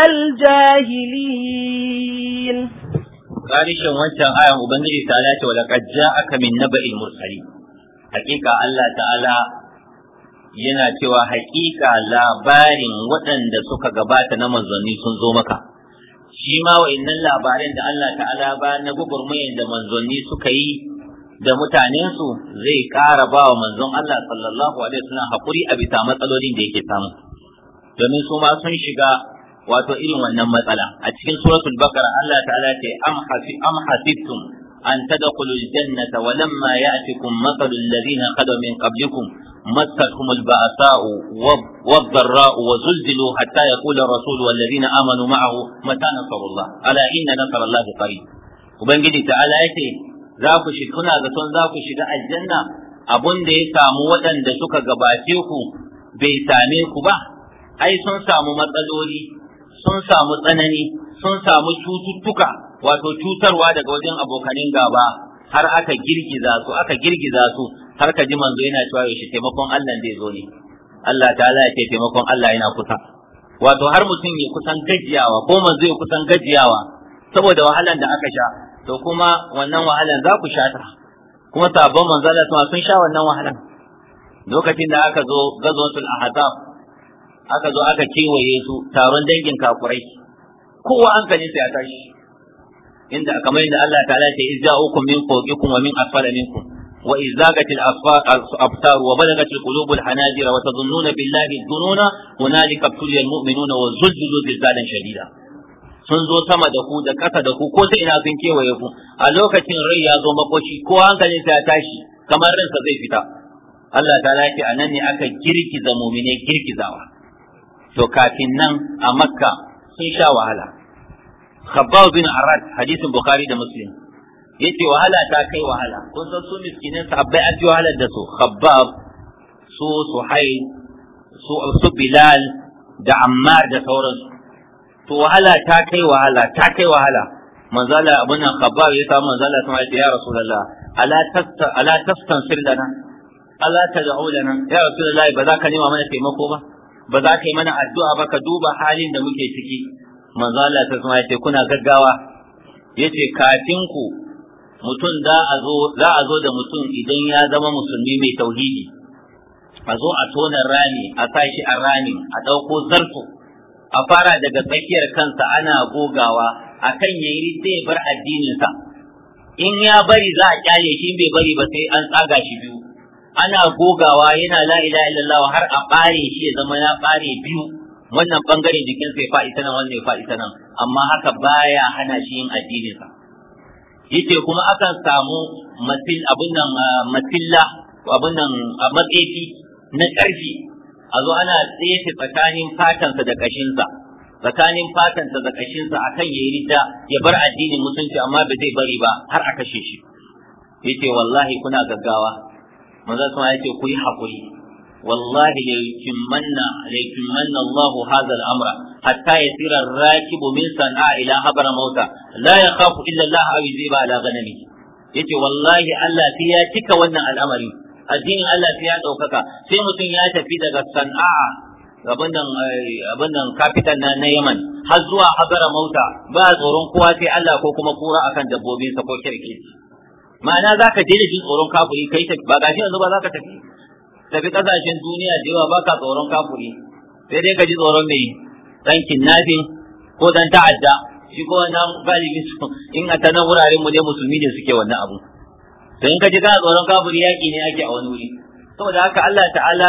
الجاهلين قارشا wancan ayan ubangiji ta ce wala qad ja'aka min naba'il mursalin hakika Allah ta'ala yana cewa hakika labarin waɗanda suka gabata na manzanni sun zo maka shi ma wa'annan labaran da Allah ta'ala ba na gugurmayin da manzanni suka yi da mutanensu zai ƙara ba wa manzon Allah sallallahu alaihi wasallam hakuri a bisa matsalolin da yake samu domin su ma sun shiga wato irin wannan matsala a cikin suratul baqara Allah ta'ala ce am hasi am hasibtum an tadkhulul jannata wa lamma ya'tikum mathalul ladina khalaw min qablikum مستهم البأساء والضراء وزلزلوا حتى يقول الرسول والذين آمنوا معه متى نصر الله ألا إن نصر الله قريب وبنجي تعالى يتي ذاك شكونا ذاتون ذاك شكا الجنة أبن دي سامو ودن دشك قباتيوكو بيساميكو با أي سن سامو مطلولي سن سامو تنني سن سامو چوتتوكا واتو چوتروا daga wajen abokanin gaba har aka girgiza su aka girgiza su har ka ji manzo yana cewa yaushe taimakon Allah zai zo ne Allah ta'ala ya ce taimakon Allah yana kusa wato har mutum ya kusan gajiyawa ko manzo ya kusan gajiyawa saboda wahalan da aka sha to kuma wannan wahalan za ku sha ta kuma sabon manzo Allah sun sha wannan wahalan lokacin da aka zo gazwatul ahzab aka zo aka kewaye su taron dangin kafurai kowa hankalin sa ya tashi inda kamar inda Allah ta'ala ce izza'ukum min fawqikum wa min asfala minkum wa izagatil absar wa balagatil qulubul hanajira wa tadhunnuna billahi dhununa hunalika tuliyal mu'minuna wa zulzilu zilzalan shadida sun zo sama da ku da kasa da ku ko ta ina sun kewaye ku a lokacin rai ya zo makoci ko hankalin sa ya tashi kamar ransa zai fita Allah ta'ala ce anan ne aka girgiza mu'mine girgizawa to kafin nan a Makka sun sha wahala Khabbab bin Arad hadisin Bukhari da Muslim yace wahala ta kai wahala kun san su miskinin sahabbai an ji wahalar da su Khabbab su Suhail su su Bilal da Ammar da sauransu to wahala ta kai wahala ta kai wahala manzala abun nan Khabbab ya samu manzala sama ya ce ya Rasulullah ala tasta ala tastansir lana ala tad'u lana ya Rasulullah ba za ka nema mana taimako ba ba za ka yi mana addu'a ba ka duba halin da muke ciki manzo Allah ta kuma yace kuna gaggawa yace kafin ku mutum za a zo za a zo da mutum idan ya zama musulmi mai tauhidi a zo a tona rami a sashi a rami a dauko zarto a fara daga tsakiyar kansa ana gogawa akan yayi sai bar addinin sa in ya bari za a kyale shi bai bari ba sai an tsaga shi biyu ana gogawa yana la ilaha illallah har a bare shi ya zama ya bare biyu wannan bangare jikin sai faɗi ta nan wannan ya faɗi ta nan amma haka baya hana shi yin addinin sa yace kuma akan samu matil abun nan matilla abun nan a matsefi na ƙarfi a zo ana tsaye tsakanin fatansa da kashinsa tsakanin fatansa da kashinsa akan yayi ridda ya bar addinin musulunci amma ba zai bari ba har a kashe shi yace wallahi kuna gaggawa manzo kuma yace ku yi hakuri wallahi la yutimmanna la yutimmanna Allahu hadha al-amra hatta yasira ar-rakibu min san'a ila habara mauta la yakhafu illa Allah aw yuziba ala ghanami. Yace wallahi Allah sai ya cika wannan al'amari, addinin Allah sai ya daukaka, sai mutum ya tafi daga san'a abin nan abin nan capital na na Yaman har zuwa habara mauta ba tsoron kowa sai Allah ko kuma kura akan dabbobin sa ko kirki. Ma'ana zaka je da jin tsoron kafiri kai ta ba gashi yanzu ba zaka tafi tafi kasashen duniya da yawa baka tsoron kafiri, sai dai ka ji tsoron mai dan kidnapping ko dan ta'adda, shi ko wannan galibi su in a tanan wuraren mu ne musulmi ne suke wannan abu. to in ka ji kana tsoron kafiri yaki ne ake a wani wuri. Saboda haka Allah ta'ala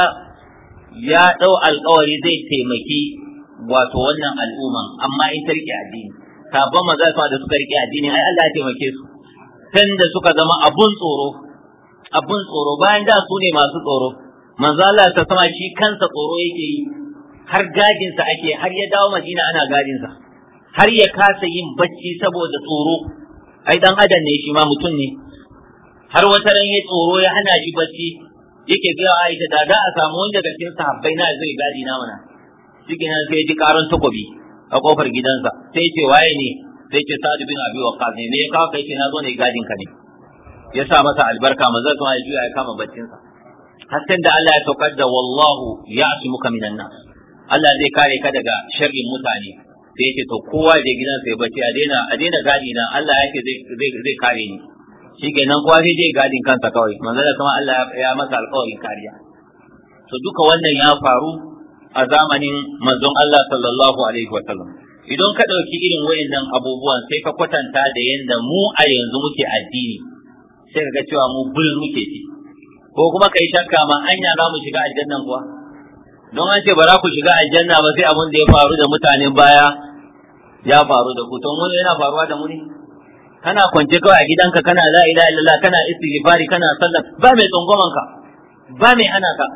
ya dau alƙawari zai taimaki wato wannan al'umman, amma in ta rike addini. Sabon maza da suka rike addini ai Allah ya taimake su tunda suka zama abun tsoro abun tsoro bayan da su ne masu tsoro. Manzo Allah ta sama shi kansa tsoro yake yi, har gadin sa ake, har ya dawo Madina ana gadin sa, har ya kasa yin bacci saboda tsoro. Ai dan adam ne shi ma mutum ne, har wata ran ya tsoro ya hana shi bacci, yake ga Aisha da da a samu wanda daga cikin sahabbai na zai gadi na mana. Cikin nan sai ji karon takobi a kofar gidansa, sai ce waye ne? Sai ce Sa'd bin Abi Waqqas ne. Me ya kawo kai? Ce na zo ne gadin ka ne. Ya sa masa albarka, manzo kuma ya juya ya kama baccin sa. Hassan da Allah ya saukar da wallahu ya'simuka minan nas, Allah zai kare ka daga sharrin mutane. Sai yace to kowa da gidansa ya bacci, a daina a daina gadi na, Allah yake zai zai zai kare ni. Shikenan kowa sai dai gadin kansa kawai. Manzo kuma Allah ya masa alƙawarin kariya. To duka wannan ya faru a zamanin manzon Allah sallallahu alaihi wa sallam. Idan ka ɗauki irin wayannan abubuwan sai ka kwatanta da yanda mu a yanzu muke addini, sai ka ga cewa mu bul muke ci, ko kuma kai shakka ma anya za mu shiga aljannan kuwa? Don an ce ba za ku shiga aljanna ba sai abin da ya faru da mutanen baya ya faru da ku. To mun yana faruwa da mu ne? Kana kwance kawai a gidanka kana la ilaha illallah, kana istighfari, kana sallah, ba mai tsongoman ka, ba mai hana ka.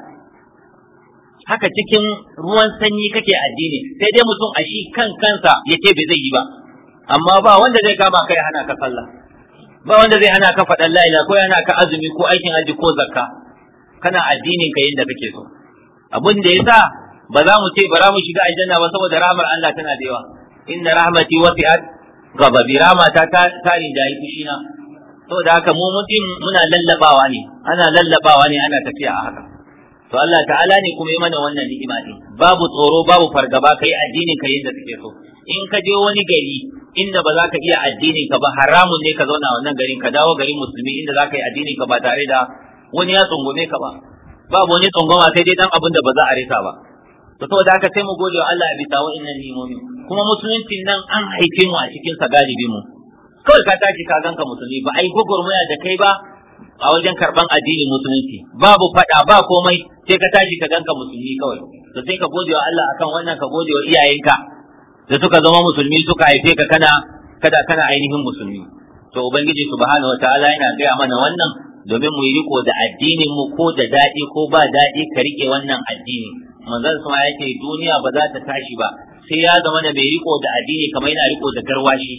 Haka cikin ruwan sanyi kake addini, sai dai mutum a shi kan kansa ya ce bai zai yi ba, amma ba wanda zai kama kai hana ka sallah, ba wanda zai hana ka faɗan la ilaha ko hana ka azumi ko aikin haji ko zakka. Kana addinin ka yadda kake so. Abin da yasa ba za mu ce bara mu shiga aljanna ba, saboda rahmar Allah tana da yawa. Inna rahmati wasi'at ghadabi, rahmata ta tarin da yi fushina. Saboda haka mu mutum muna lallabawa ne, ana lallabawa ne, ana tafiya a haka. To Allah ta'ala ne kuma yi mana wannan ni'ima din, babu tsoro babu fargaba, kai addinin ka yadda kake so. In ka je wani gari inda ba za ka iya addinin ka ba, haramun ne ka zauna a wannan garin, ka dawo garin musulmi inda za ka yi addinin ka ba tare da wani ya tsungume ka ba. Babu wani tsunguma, sai dai dan abin da ba za a risa ba. To saboda haka sai mu gode wa Allah a bisa wa'annan ni'imomi. Kuma musuluncin nan an haife mu a cikin sa galibi mu. Kawai ka tashi ka ganka musulmi, ba ai gugurmaya da kai ba a wajen karban addinin musulunci, babu fada ba komai, sai ka tashi ka ganka musulmi kawai. To sai ka gode wa Allah akan wannan, ka gode wa iyayenka da suka zama musulmi, suka haife ka kana kada kana ainihin musulmi. To ubangiji subhanahu wataala yana gaya mana wannan domin mu yi riko da addinin mu, ko da dadi ko ba dadi ka rike wannan addini. Manzon sama yake duniya ba za ta tashi ba sai ya zama da mai riko da addini kamar yana riko da garwashi.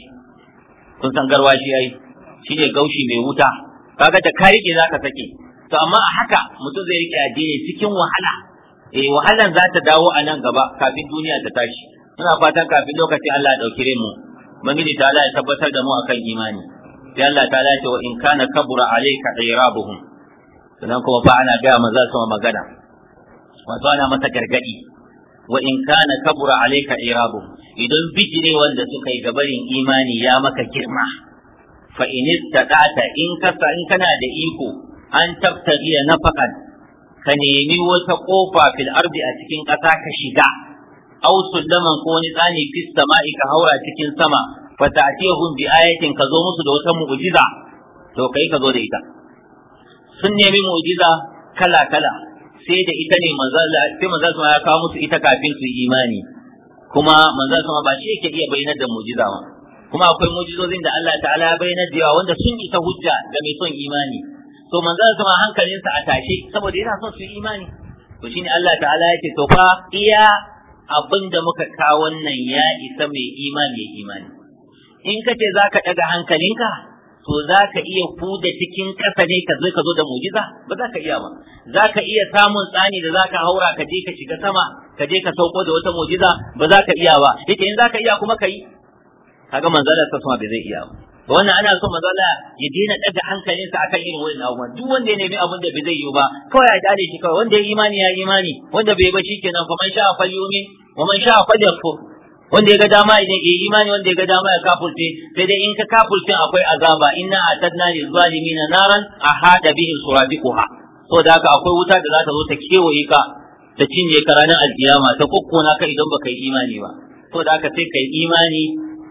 Kun san garwashi yayi shine gaushi mai wuta, kaga da ka rike zaka sake. To amma a haka mutum zai rike addini cikin wahala, eh wahalan za ta dawo a nan gaba kafin duniya ta tashi. Muna fatan kafin lokacin Allah ya dauki mu, ubangiji ta Allah ya tabbatar da mu akan imani. Sai Allah ta ce wa in kana kabura alayka irabuhum, sannan kuma fa ana ga maza sama magana, wato ana masa gargadi. Wa in kana kabura alayka irabuhum, idan bijire wanda suka yi gabarin imani ya maka girma, fa in istata in kasa in kana da iko an tabtagiya nafaqan, ka nemi wata kofa fil ardi a cikin ƙasa ka shiga, aw sullaman ko wani tsani fis sama'i ka haura cikin sama, fa ta'tihum bi ayatin, ka zo musu da wata mu'jiza, to kai ka zo da ita. Sun nemi mu'jiza kala kala, sai da ita ne manzo sai manzo ya kawo musu ita kafin su yi imani. Kuma manzo ba shi yake iya bayyana da mu'jiza ba, kuma akwai mu'jizozin da Allah ta'ala ya bayyana da yawa wanda sun isa hujja ga mai son imani. To manzo sama hankalinsa a tashe saboda yana son su yi imani. To shine Allah ta'ala yake to fa iya abinda muka kawo wannan ya isa mai imani ya imani. In kace zaka daga hankalinka, to to zaka iya fuda cikin kasa ne ka zo ka zo da mu'jiza ba za ka iya ba zaka iya samun tsani da zaka haura ka je ka shiga sama ka je ka sauko da wata mu'jiza ba za ka iya ba yake in zaka iya kuma kai kaga manzala ta sama bai zai iya ba wannan ana so manzala ya daina daga hankalinsa akan irin wannan abubuwan duk wanda ya nemi abin da bai zai yi ba kawai ya dade shi kawai wanda ya imani ya imani wanda bai ba shikenan fa man sha'a falyumin wa man sha'a falyakfur wanda ya ga dama idan ya imani wanda ya ga dama ya kafurce sai dai in ka kafurce akwai azaba inna atadna lil zalimina naran ahada bihi suradiquha saboda haka akwai wuta da za ta zo ta kewaye ka ta cinye ka ranar alkiyama ta kokkona ka idan baka yi imani ba saboda haka sai kai imani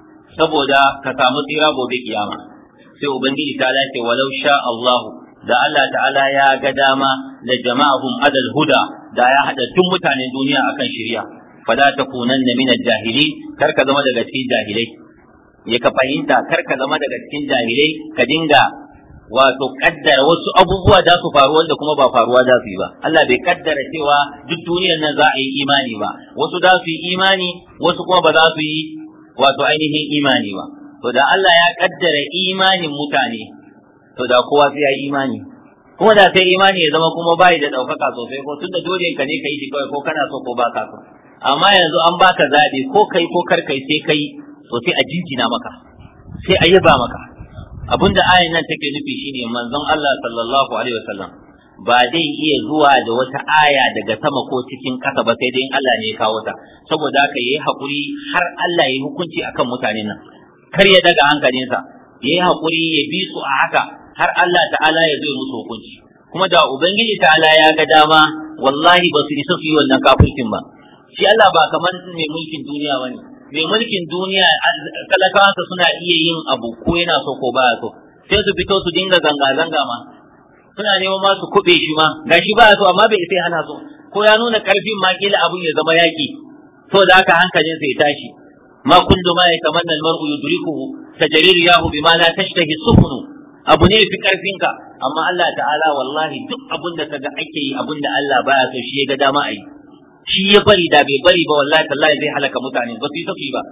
saboda ka samu tsira gobe kiyama sai ubangiji ta lace walau sha Allah da Allah ta'ala ya ga dama da jama'ahum adal huda da ya hada tun mutanen duniya akan shari'a fala takunanna min al-jahili kar ka zama daga cikin jahilai ya ka fahimta kar ka zama daga cikin jahilai ka dinga wato kaddara wasu abubuwa da su faru wanda kuma ba faruwa da su yi ba Allah bai kaddara cewa duk duniyar nan za a yi imani ba wasu da su yi imani wasu kuma ba za su yi wato ainihin imani ba to da Allah ya kaddara imanin mutane to da kowa sai ya yi imani kuma da sai imani ya zama kuma bai da daukaka sosai ko tunda dole ka ne kai shi kawai ko kana so ko ba ka so amma yanzu an baka zabi ko kai ko kar kai sai kai to sai a jinjina maka sai a yaba maka abinda ayan nan take nufi shine manzon Allah sallallahu alaihi wasallam ba dai iya zuwa da wata aya daga sama ko cikin ƙasa ba sai dai Allah ne ya kawo ta saboda haka yayi hakuri har Allah ya hukunci akan mutanen nan kar ya daga hankalinsa yayi hakuri ya bi su a haka har Allah ta'ala ya zo musu hukunci kuma da ubangiji ta'ala ya ga dama wallahi ba su isa su yi wannan kafirkin ba shi Allah ba kamar mai mulkin duniya bane mai mulkin duniya talakawansa suna iya yin abu ko yana so ko baya so sai su fito su dinga zanga-zanga ma suna neman ma su kuɓe shi ma gashi baya so amma bai sai hana so ko ya nuna karfin ma kila abun ya zama yaki so da haka hankalin sai tashi ma kullu ma yatamanna al-mar'u yudrikuhu tajriru yahu bima la tashtahi sufunu abu ne fi karfinka amma Allah ta'ala wallahi duk abun da kaga ake yi abun da Allah baya so shi ya ga dama a yi shi ya bari da bai bari ba wallahi tallahi zai halaka mutane ba su yi tafi ba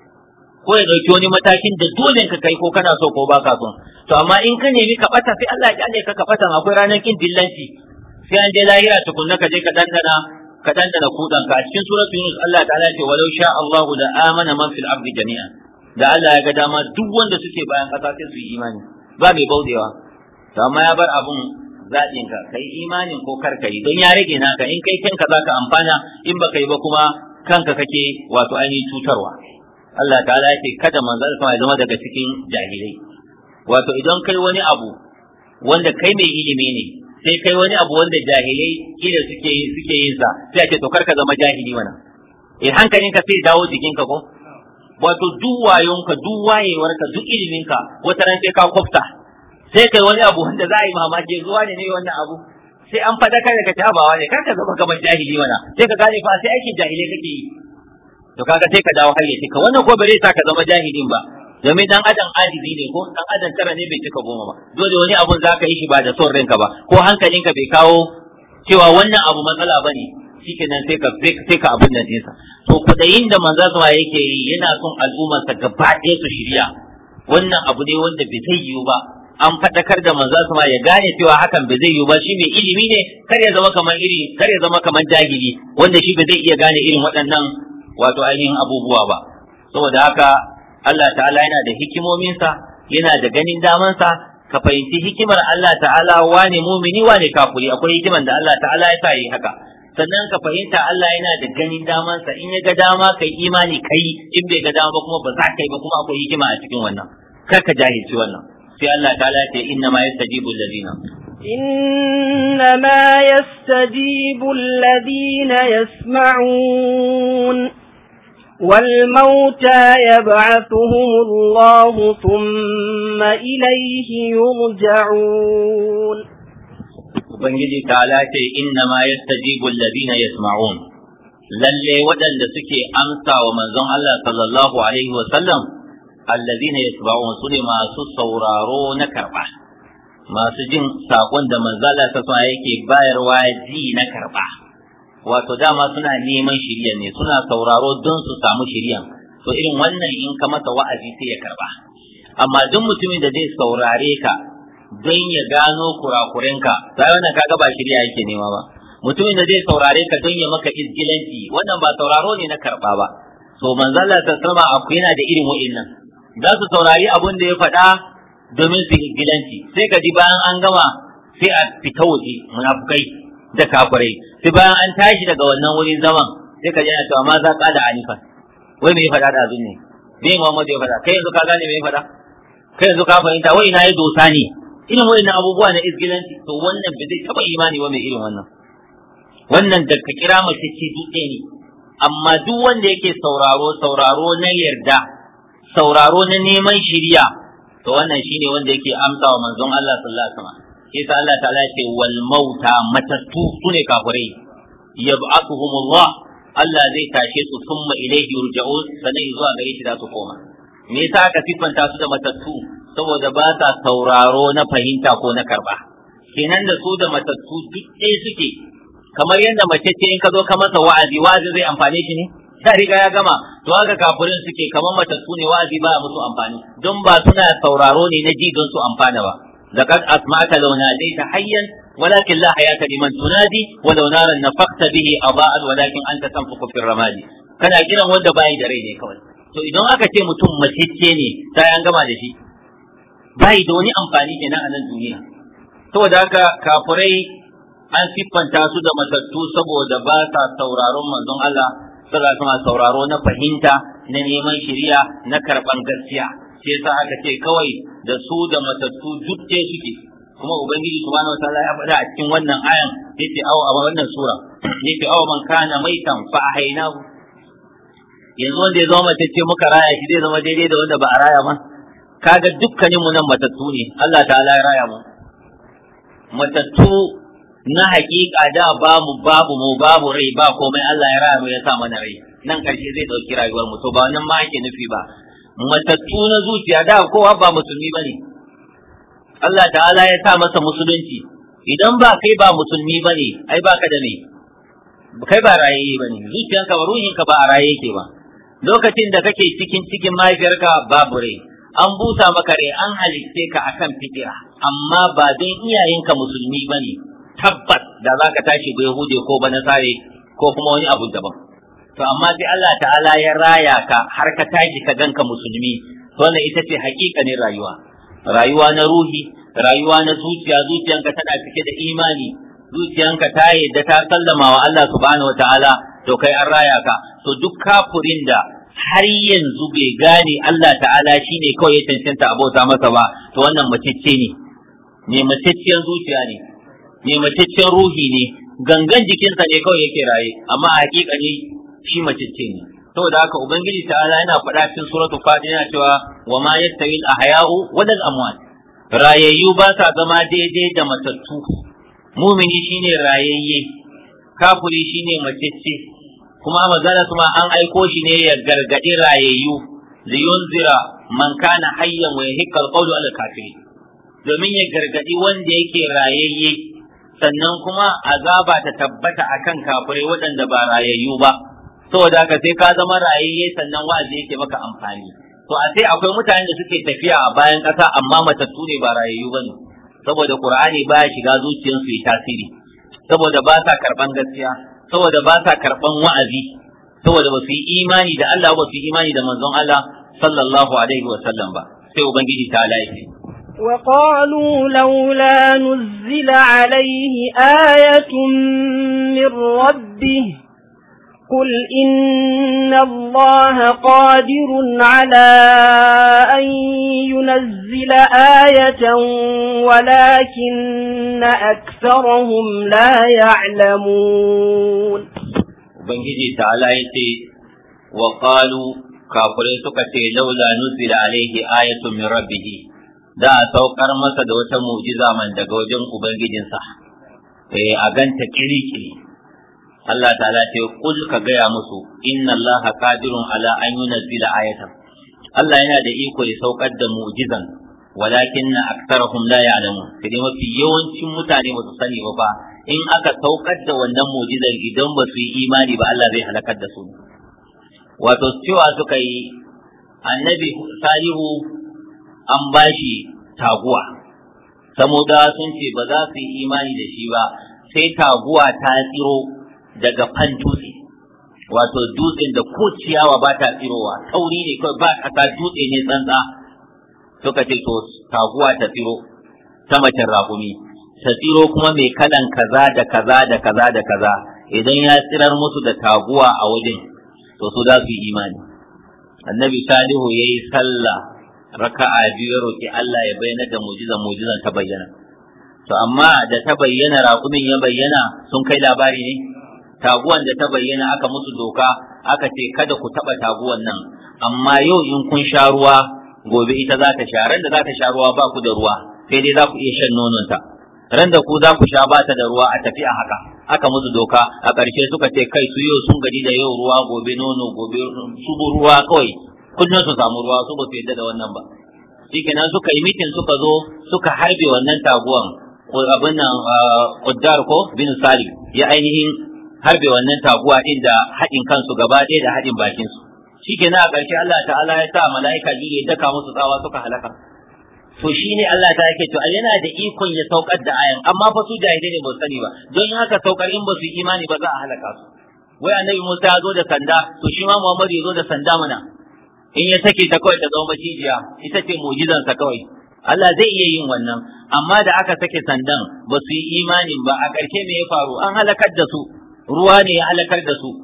ko ya dauki wani matakin da dole ka kai ko kana so ko baka so to amma in ka nemi ka bata sai Allah ya kyale ka ka bata akwai ranar kin dillanci sai an je lahira tukunna ka je ka dandana ka dandana kudan ka a cikin suratul yunus Allah ta'ala ce walau sha Allah da amana man fil ardi jami'an da Allah ya ga dama duk wanda suke bayan kasa sai su yi imani ba mai baudewa to amma ya bar abun zaɓin ka kai imanin ko kar kai don ya rage naka in kai kanka zaka amfana in baka yi ba kuma kanka kake wato ainihin cutarwa Allah ta'ala ya ce kada manzon sa ya zama daga cikin jahilai wato idan kai wani abu wanda kai mai ilimi ne sai kai wani abu wanda jahilai kila suke yi suke yin sa sai ce to kar ka zama jahili mana eh hankalinka sai dawo jikinka ko wato duk wayonka duk wayewarka duk iliminka wata ran sai ka kofta sai kai wani abu wanda za a yi mamaki zuwa ne ne wannan abu sai an fada kai daga tabawa ne kar ka zama kamar jahili mana sai ka gane fa sai aikin jahilai kake yi to kaga sai ka dawo hayyaci ka wannan ko bare sa ka zama jahilin ba domin dan adam ajizi ne ko dan adam tara ne bai cika goma ba dole wani abun zaka yi shi ba da son ranka ba ko hankalinka bai kawo cewa wannan abu matsala bane shikenan sai ka sai ka abun nan dinsa to kudayin da manzo zuwa yake yi yana son al'ummar sa gaba ɗaya su shirya wannan abu ne wanda bai zai yiwu ba an fadakar da manzo sama ya gane cewa hakan bai zai yiwu ba shi mai ilimi ne kar ya zama kamar iri kar ya zama kamar jahili wanda shi bai zai iya gane irin waɗannan wato ainihin abubuwa ba saboda haka Allah ta'ala yana da hikimominsa yana da ganin damansa ka fahimci hikimar Allah ta'ala wane mumini wane kafiri akwai hikiman da Allah ta'ala ya sa yi haka sannan ka fahimta Allah yana da ganin damansa in ya ga dama kai imani kai in bai ga dama kuma ba za ka yi ba kuma akwai hikima a cikin wannan kar ka jahilci wannan sai Allah ta'ala ya ce inna ma yastajibu alladhina إنما يستجيب الذين يسمعون والموتى يبعثهم الله ثم إليه يرجعون Ubangiji ta'ala ce inna ma yastajibu alladhina yasma'un lalle waɗanda suke amsa wa manzon Allah sallallahu alaihi wa sallam alladhina yasma'un sune masu sauraro na karba masu jin sakon da manzon Allah sallallahu alaihi yake bayarwa ji na karba wato dama suna neman shiriya ne suna sauraro don su samu shiriya to irin wannan in ka masa wa'azi sai ya karba amma duk mutumin da zai saurare ka don ya gano kurakurenka sai wannan kaga ba shirya yake nema ba. Mutumin da zai saurare ka don ya maka izgilanci wannan ba sauraro ne na karba ba. So manzon Allah sallallahu alaihi wasallam akwai yana da irin wa'annan za su saurari abin da ya faɗa domin su izgilanci, sai ka ji bayan an gama sai a fita waje munafukai da kafirai, sai bayan an tashi daga wannan wurin zaman sai ka ji ana cewa ma za ka da anifa wai me ya faɗa da abin ne me Muhammad ya faɗa kai yanzu ka gane me ya faɗa kai yanzu ka fahimta wai ina yi dosa ne irin wa'annan abubuwa na izgilanci. To wannan bai zai taɓa imani ba mai irin wannan wannan da ka kira mace ce dutse ne, amma duk wanda yake sauraro sauraro na yarda sauraro na neman shiriya to wannan shine wanda yake amsa wa manzon Allah sallallahu alaihi wasallam. Yasa Allah ta'ala ya ce wal mauta matattu sune kafirai yab'athuhumullah Allah zai tashe su thumma ilayhi yurja'un sanai zuwa gare shi za su koma. Me yasa aka sifanta su da matattu? Saboda ba sa sauraro na fahimta ko na karba. Kenan da su da matattu duk ɗaya suke, kamar yadda mace ce in ka zo ka masa wa'azi wa'azi zai amfane shi ne ya riga ya gama, to haka kafirin suke kamar matattu ne wa'azi ba musu amfani don ba suna sauraro ne na ji don su amfana ba. laqad asma'aka law nadaita hayyan walakin la hayata liman tunadi wa law naran nafaqta bihi adaa'at walakin anta tanfuqu fi ramadi. Kana kiran wanda bai da rai ne kawai. To idan aka ce mutum macece ne sai an gama da shi, bai da wani amfani kenan a nan duniya. Saboda haka kafirai an siffanta su da matattu saboda ba sa sauraron manzon Allah sallallahu alaihi sauraro na fahimta na neman shiriya na karban gaskiya. Sai yasa aka ce kawai da su da matattu duk ɗaya suke. Kuma ubangiji subhanahu wataala ya faɗa a cikin wannan ayan yace aw a wannan sura yace aw man kana maitan fa ahaynahu, yanzu wanda ya zama matacce muka raya shi zai zama daidai da wanda ba a raya ba? Kaga dukkaninmu nan matattu ne, Allah ta'ala ya raya mu matattu na hakika da babu babu mu babu rai ba komai Allah ya raya mu ya sa mana rai, nan karshe zai dauki rayuwar mu. To ba wannan ma ake nufi ba, matattu na zuciya da kowa ba musulmi bane, Allah ta'ala ya sa masa musulunci. Idan ba kai ba musulmi bane ai baka da me, kai ba rayaye bane, zuciyanka ba ruhinka ba a raye yake ba. Lokacin da kake cikin cikin mahaifiyarka babu rai, an busa maka rai, an halitte ka akan fitira, amma ba don iyayenka musulmi bane tabbas da zaka tashi ba yahude ko ba nasare ko kuma wani abu daban. To amma sai Allah ta'ala ya raya ka har ka tashi ka ganka musulmi, to wannan ita ce hakikanin rayuwa, rayuwa na ruhi, rayuwa na zuciya. Zuciyanka tana cike da imani, zuciyanka ta yadda ta sallama wa Allah subhanahu wataala, to kai an raya ka. To duk kafirin da har yanzu bai gane Allah ta'ala shine kawai ya cancanta abota masa ba, to wannan macece ne, ne macecciyar zuciya ne, ne macecciyar ruhi ne, gangan jikinsa ne kawai yake raye, amma a hakika ne shi macece ne. Saboda haka ubangiji ta'ala yana faɗa cikin suratul fatiha yana cewa wa ma yastawi al-ahya'u wal amwat, rayayyu ba sa zama daidai da matattu. Mumini shine rayayye, kafiri shine macece. Kuma magana kuma an aiko shi ne ya gargadi rayayyu liyunzira man kana hayyan wa yahiqqa al-qawlu ala al-kafirin, domin ya gargadi wanda yake rayayye sannan kuma azaba ta tabbata akan kafirai waɗanda ba rayayyu ba. Saboda haka sai ka zama rayayye sannan wa'azi yake maka amfani. To a sai akwai mutanen da suke tafiya a bayan ƙasa amma matattu ne ba rayayyu bane, saboda Qur'ani baya shiga zuciyarsu yi tasiri, saboda ba sa karban gaskiya, saboda ba sa karban wa'azi, saboda ba su yi imani da Allah ba su yi imani da manzon Allah sallallahu alaihi wa sallam ba. Sai ubangiji ta laifi وقالوا لولا نزل عليه آية من ربه قل إن الله قادر على أن ينزل آية ولكن أكثرهم لا يعلمون. ubangiji ta'ala yace wa qalu kafirai suka ce laula nuzila alaihi ayatun min rabbih, da a saukar masa da wata mu'jiza man daga wajen ubangijinsa, eh a ganta kirikiri. Allah ta'ala ce kul ka gaya musu inna Allah qadirun ala an yunzila ayatan, Allah yana da iko ya saukar da mu'jizan, walakinna aktharuhum la ya'lamun, sai mafi yawancin mutane ba su sani ba. In aka saukar da wannan mu'jizar idan ba su yi imani ba Allah zai halakar da su. Wato cewa suka yi annabi Salihu an bashi taguwa. Samudawa sun ce ba za su yi imani da shi ba sai taguwa ta tsiro daga fan dutse, wato dutsen da ko ciyawa ba ta tsirowa, tauri ne kawai ba ƙasa, dutse ne tsantsa. Suka ce to taguwa ta tsiro ta macen raƙumi, ta tsiro kuma mai kalan kaza da kaza da kaza da kaza, idan ya tsirar musu da taguwa a wajen to su za su yi imani. Annabi Salihu ya yi sallah raka'a biyu, ya roƙi Allah ya bayyana da mujizan mujizan ta bayyana. To amma da ta bayyana raƙumin ya bayyana sun kai labari ne, taguwan da ta bayyana aka musu doka aka ce kada ku taɓa taguwan nan, amma yau in kun sha ruwa gobe ita za ta sha, ran da za ta sha ruwa ba ku da ruwa sai dai za ku iya shan nononta, ran da ku za ku sha ba ta da ruwa a tafi a haka. Aka musu doka, a ƙarshe suka ce kai su yau sun gaji da yau ruwa gobe nono gobe su ruwa kawai, kullum su samu ruwa, su ba su yadda da wannan ba. Shikenan suka yi mitin, suka zo suka harbe wannan taguwan, abin nan Qaddar ko bin Salih ya ainihin harbe wannan taguwa din da haɗin kansu gaba ɗaya da haɗin bakin su. Shikenan a ƙarshe Allah ta'ala ya sa mala'ika jiya ya daka musu tsawa suka halaka. To shine Allah ta yake to yana da ikon ya saukar da ayan, amma fa su jahilai ne ba su sani ba, don in haka saukar in ba su yi imani ba za a halaka su. Wai annabi Musa ya zo da sanda, to shi ma Muhammad ya zo da sanda mana, in ya sake ta kawai ta zama macijiya, ita ce mu'jizansa kawai. Allah zai iya yin wannan, amma da aka sake sandan ba su yi imanin ba, a ƙarshe me ya faru? An halakar da su, ruwa ne ya halakar da su.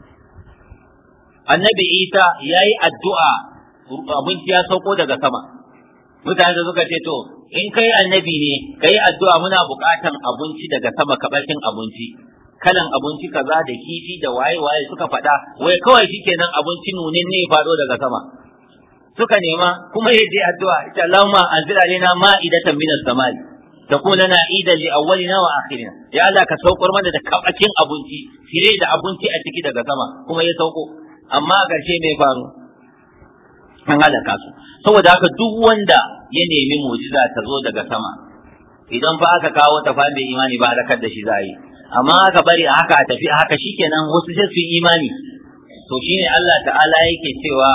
Annabi Isa ya yi addu'a abinci ya sauko daga sama. Mutane da suka ce to in kai annabi ne kai addu'a, muna buƙatan abinci daga sama, kabarkin abinci, kalan abinci kaza da kifi da waye waye suka faɗa, wai kawai shikenan abinci nunin ne ya faɗo daga sama. Suka nema kuma ya je addu'a, ita Allahumma anzil alaina ma'idatan minas samai takuna lana idan li awwalina wa akhirina, ya Allah ka saukar mana da kabakin abinci, fire da abinci a ciki daga sama, kuma ya sauko. Amma a ƙarshe me faru? An halaka su. Saboda haka duk wanda ya nemi mu'jiza ta zo daga sama, idan fa aka kawo ta fa bai imani ba halakar da shi za a yi, amma aka bari a haka a tafi a haka shikenan wasu sai su yi imani. To shine Allah ta'ala yake cewa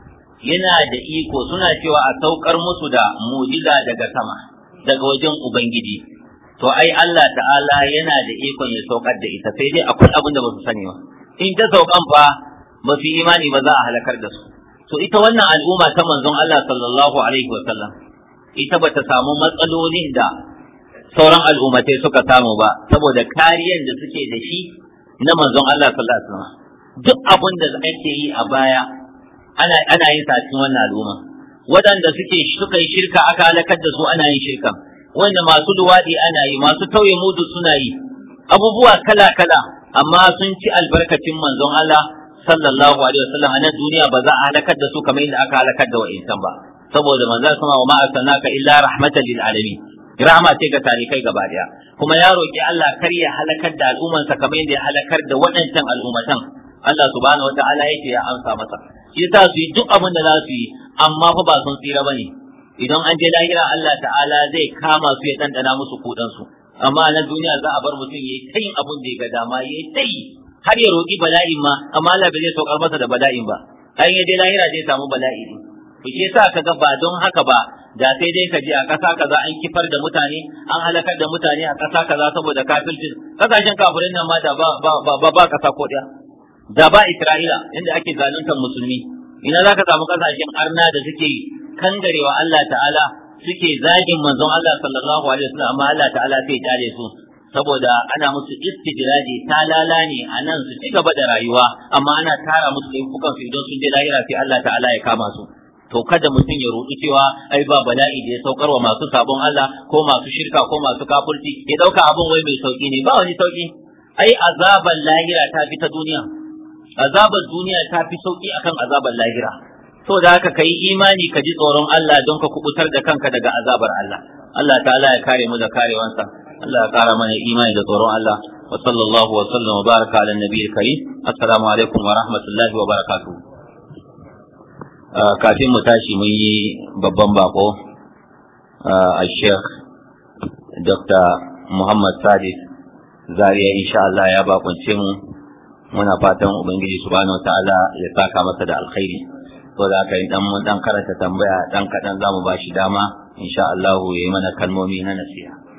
yana da iko, suna cewa a saukar musu da mu'jiza daga sama daga wajen Ubangiji. To ai Allah ta'ala yana da ikon ya saukar da ita, sai dai akwai abin da ba su sani ba. In ta saukan fa ba su yi imani ba za a halakar da su. To ita wannan al'umma ta manzon Allah sallallahu alaihi wa sallam, ita bata samu matsalolin da sauran al'ummatai suka samu ba, saboda kariyar da suke da shi na manzon Allah sallallahu alaihi wa sallam. Duk abin da ake yi a baya ana ana yin sa cikin wannan al'umma. Waɗanda suke suka yi shirka aka halakar da su ana yin shirka, wanda masu luwaɗi ana yi, masu tauye mudu suna yi, abubuwa kala kala, amma sun ci albarkacin manzon Allah sallallahu alaihi wasallam a nan duniya ba za a halakar da su kamar yadda aka halakar da wa'insan ba, saboda manzon sama wa ma arsalnaka illa rahmatan lil alamin, rahma ce ga tarikai gaba daya. Kuma ya roki Allah kar ya halakar da al'ummansa kamar yadda ya halakar da waɗancan al'ummatan. Allah subhanahu wataala yake ya amsa masa, shi yasa su yi duk abin da za su yi, amma fa ba sun tsira bane. Idan an je lahira Allah ta'ala zai kama su ya dandana musu kudan su, amma na duniya za a bar mutum yayi tayin abin da ya ga dama, yayi tayi har ya roƙi bala'in ma, amma Allah bai zai saukar masa da bala'in ba. An yi dai lahira zai samu bala'i ne. Ku ce sa ka ga ba don haka ba, da sai dai ka je a ƙasa kaza an kifar da mutane, an halakar da mutane a ƙasa kaza saboda kafircin. Kasashen kafirin nan ma da ba ba ba ba ƙasa ko ɗaya. Da ba Isra'ila inda ake zaluntar musulmi. Ina za ka samu kasashen arna da suke kangarewa Allah ta'ala, suke zagin manzon Allah sallallahu alaihi wasallam, amma Allah ta'ala sai ya tare su. Saboda ana musu istijiraji ta lalane a nan su ci gaba da rayuwa, amma ana tara musu laifukan su idan sun je lahira sai Allah ta'ala ya kama su. To kada mutum ya roƙi cewa ai ba bala'i da ya saukar wa masu sabon Allah ko masu shirka ko masu kafirci, ya dauka abin wai mai sauki ne. Ba wani sauki. Ai azaban lahira ta fi ta duniya. Azabar duniya ta fi sauki akan azabar lahira. So da haka kai imani ka ji tsoron Allah don ka kubutar da kanka daga azabar Allah. Allah ta'ala ya kare mu da karewansa. Allah ya kara mana imani da tsoron Allah. Wa sallallahu wa sallam wa baraka ala nabiyil karim. Assalamu alaikum wa rahmatullahi wa barakatuh. Kafin mu tashi mun yi babban bako a Sheikh Doctor Muhammad Sadis Zaria, insha Allah ya bakunce mu. Muna fatan Ubangiji subhanahu wa ta'ala ya saka masa da alkhairi. to da aka yi dan mun dan karanta tambaya dan kadan zamu bashi dama insha Allah yayi mana kalmomi na nasiha.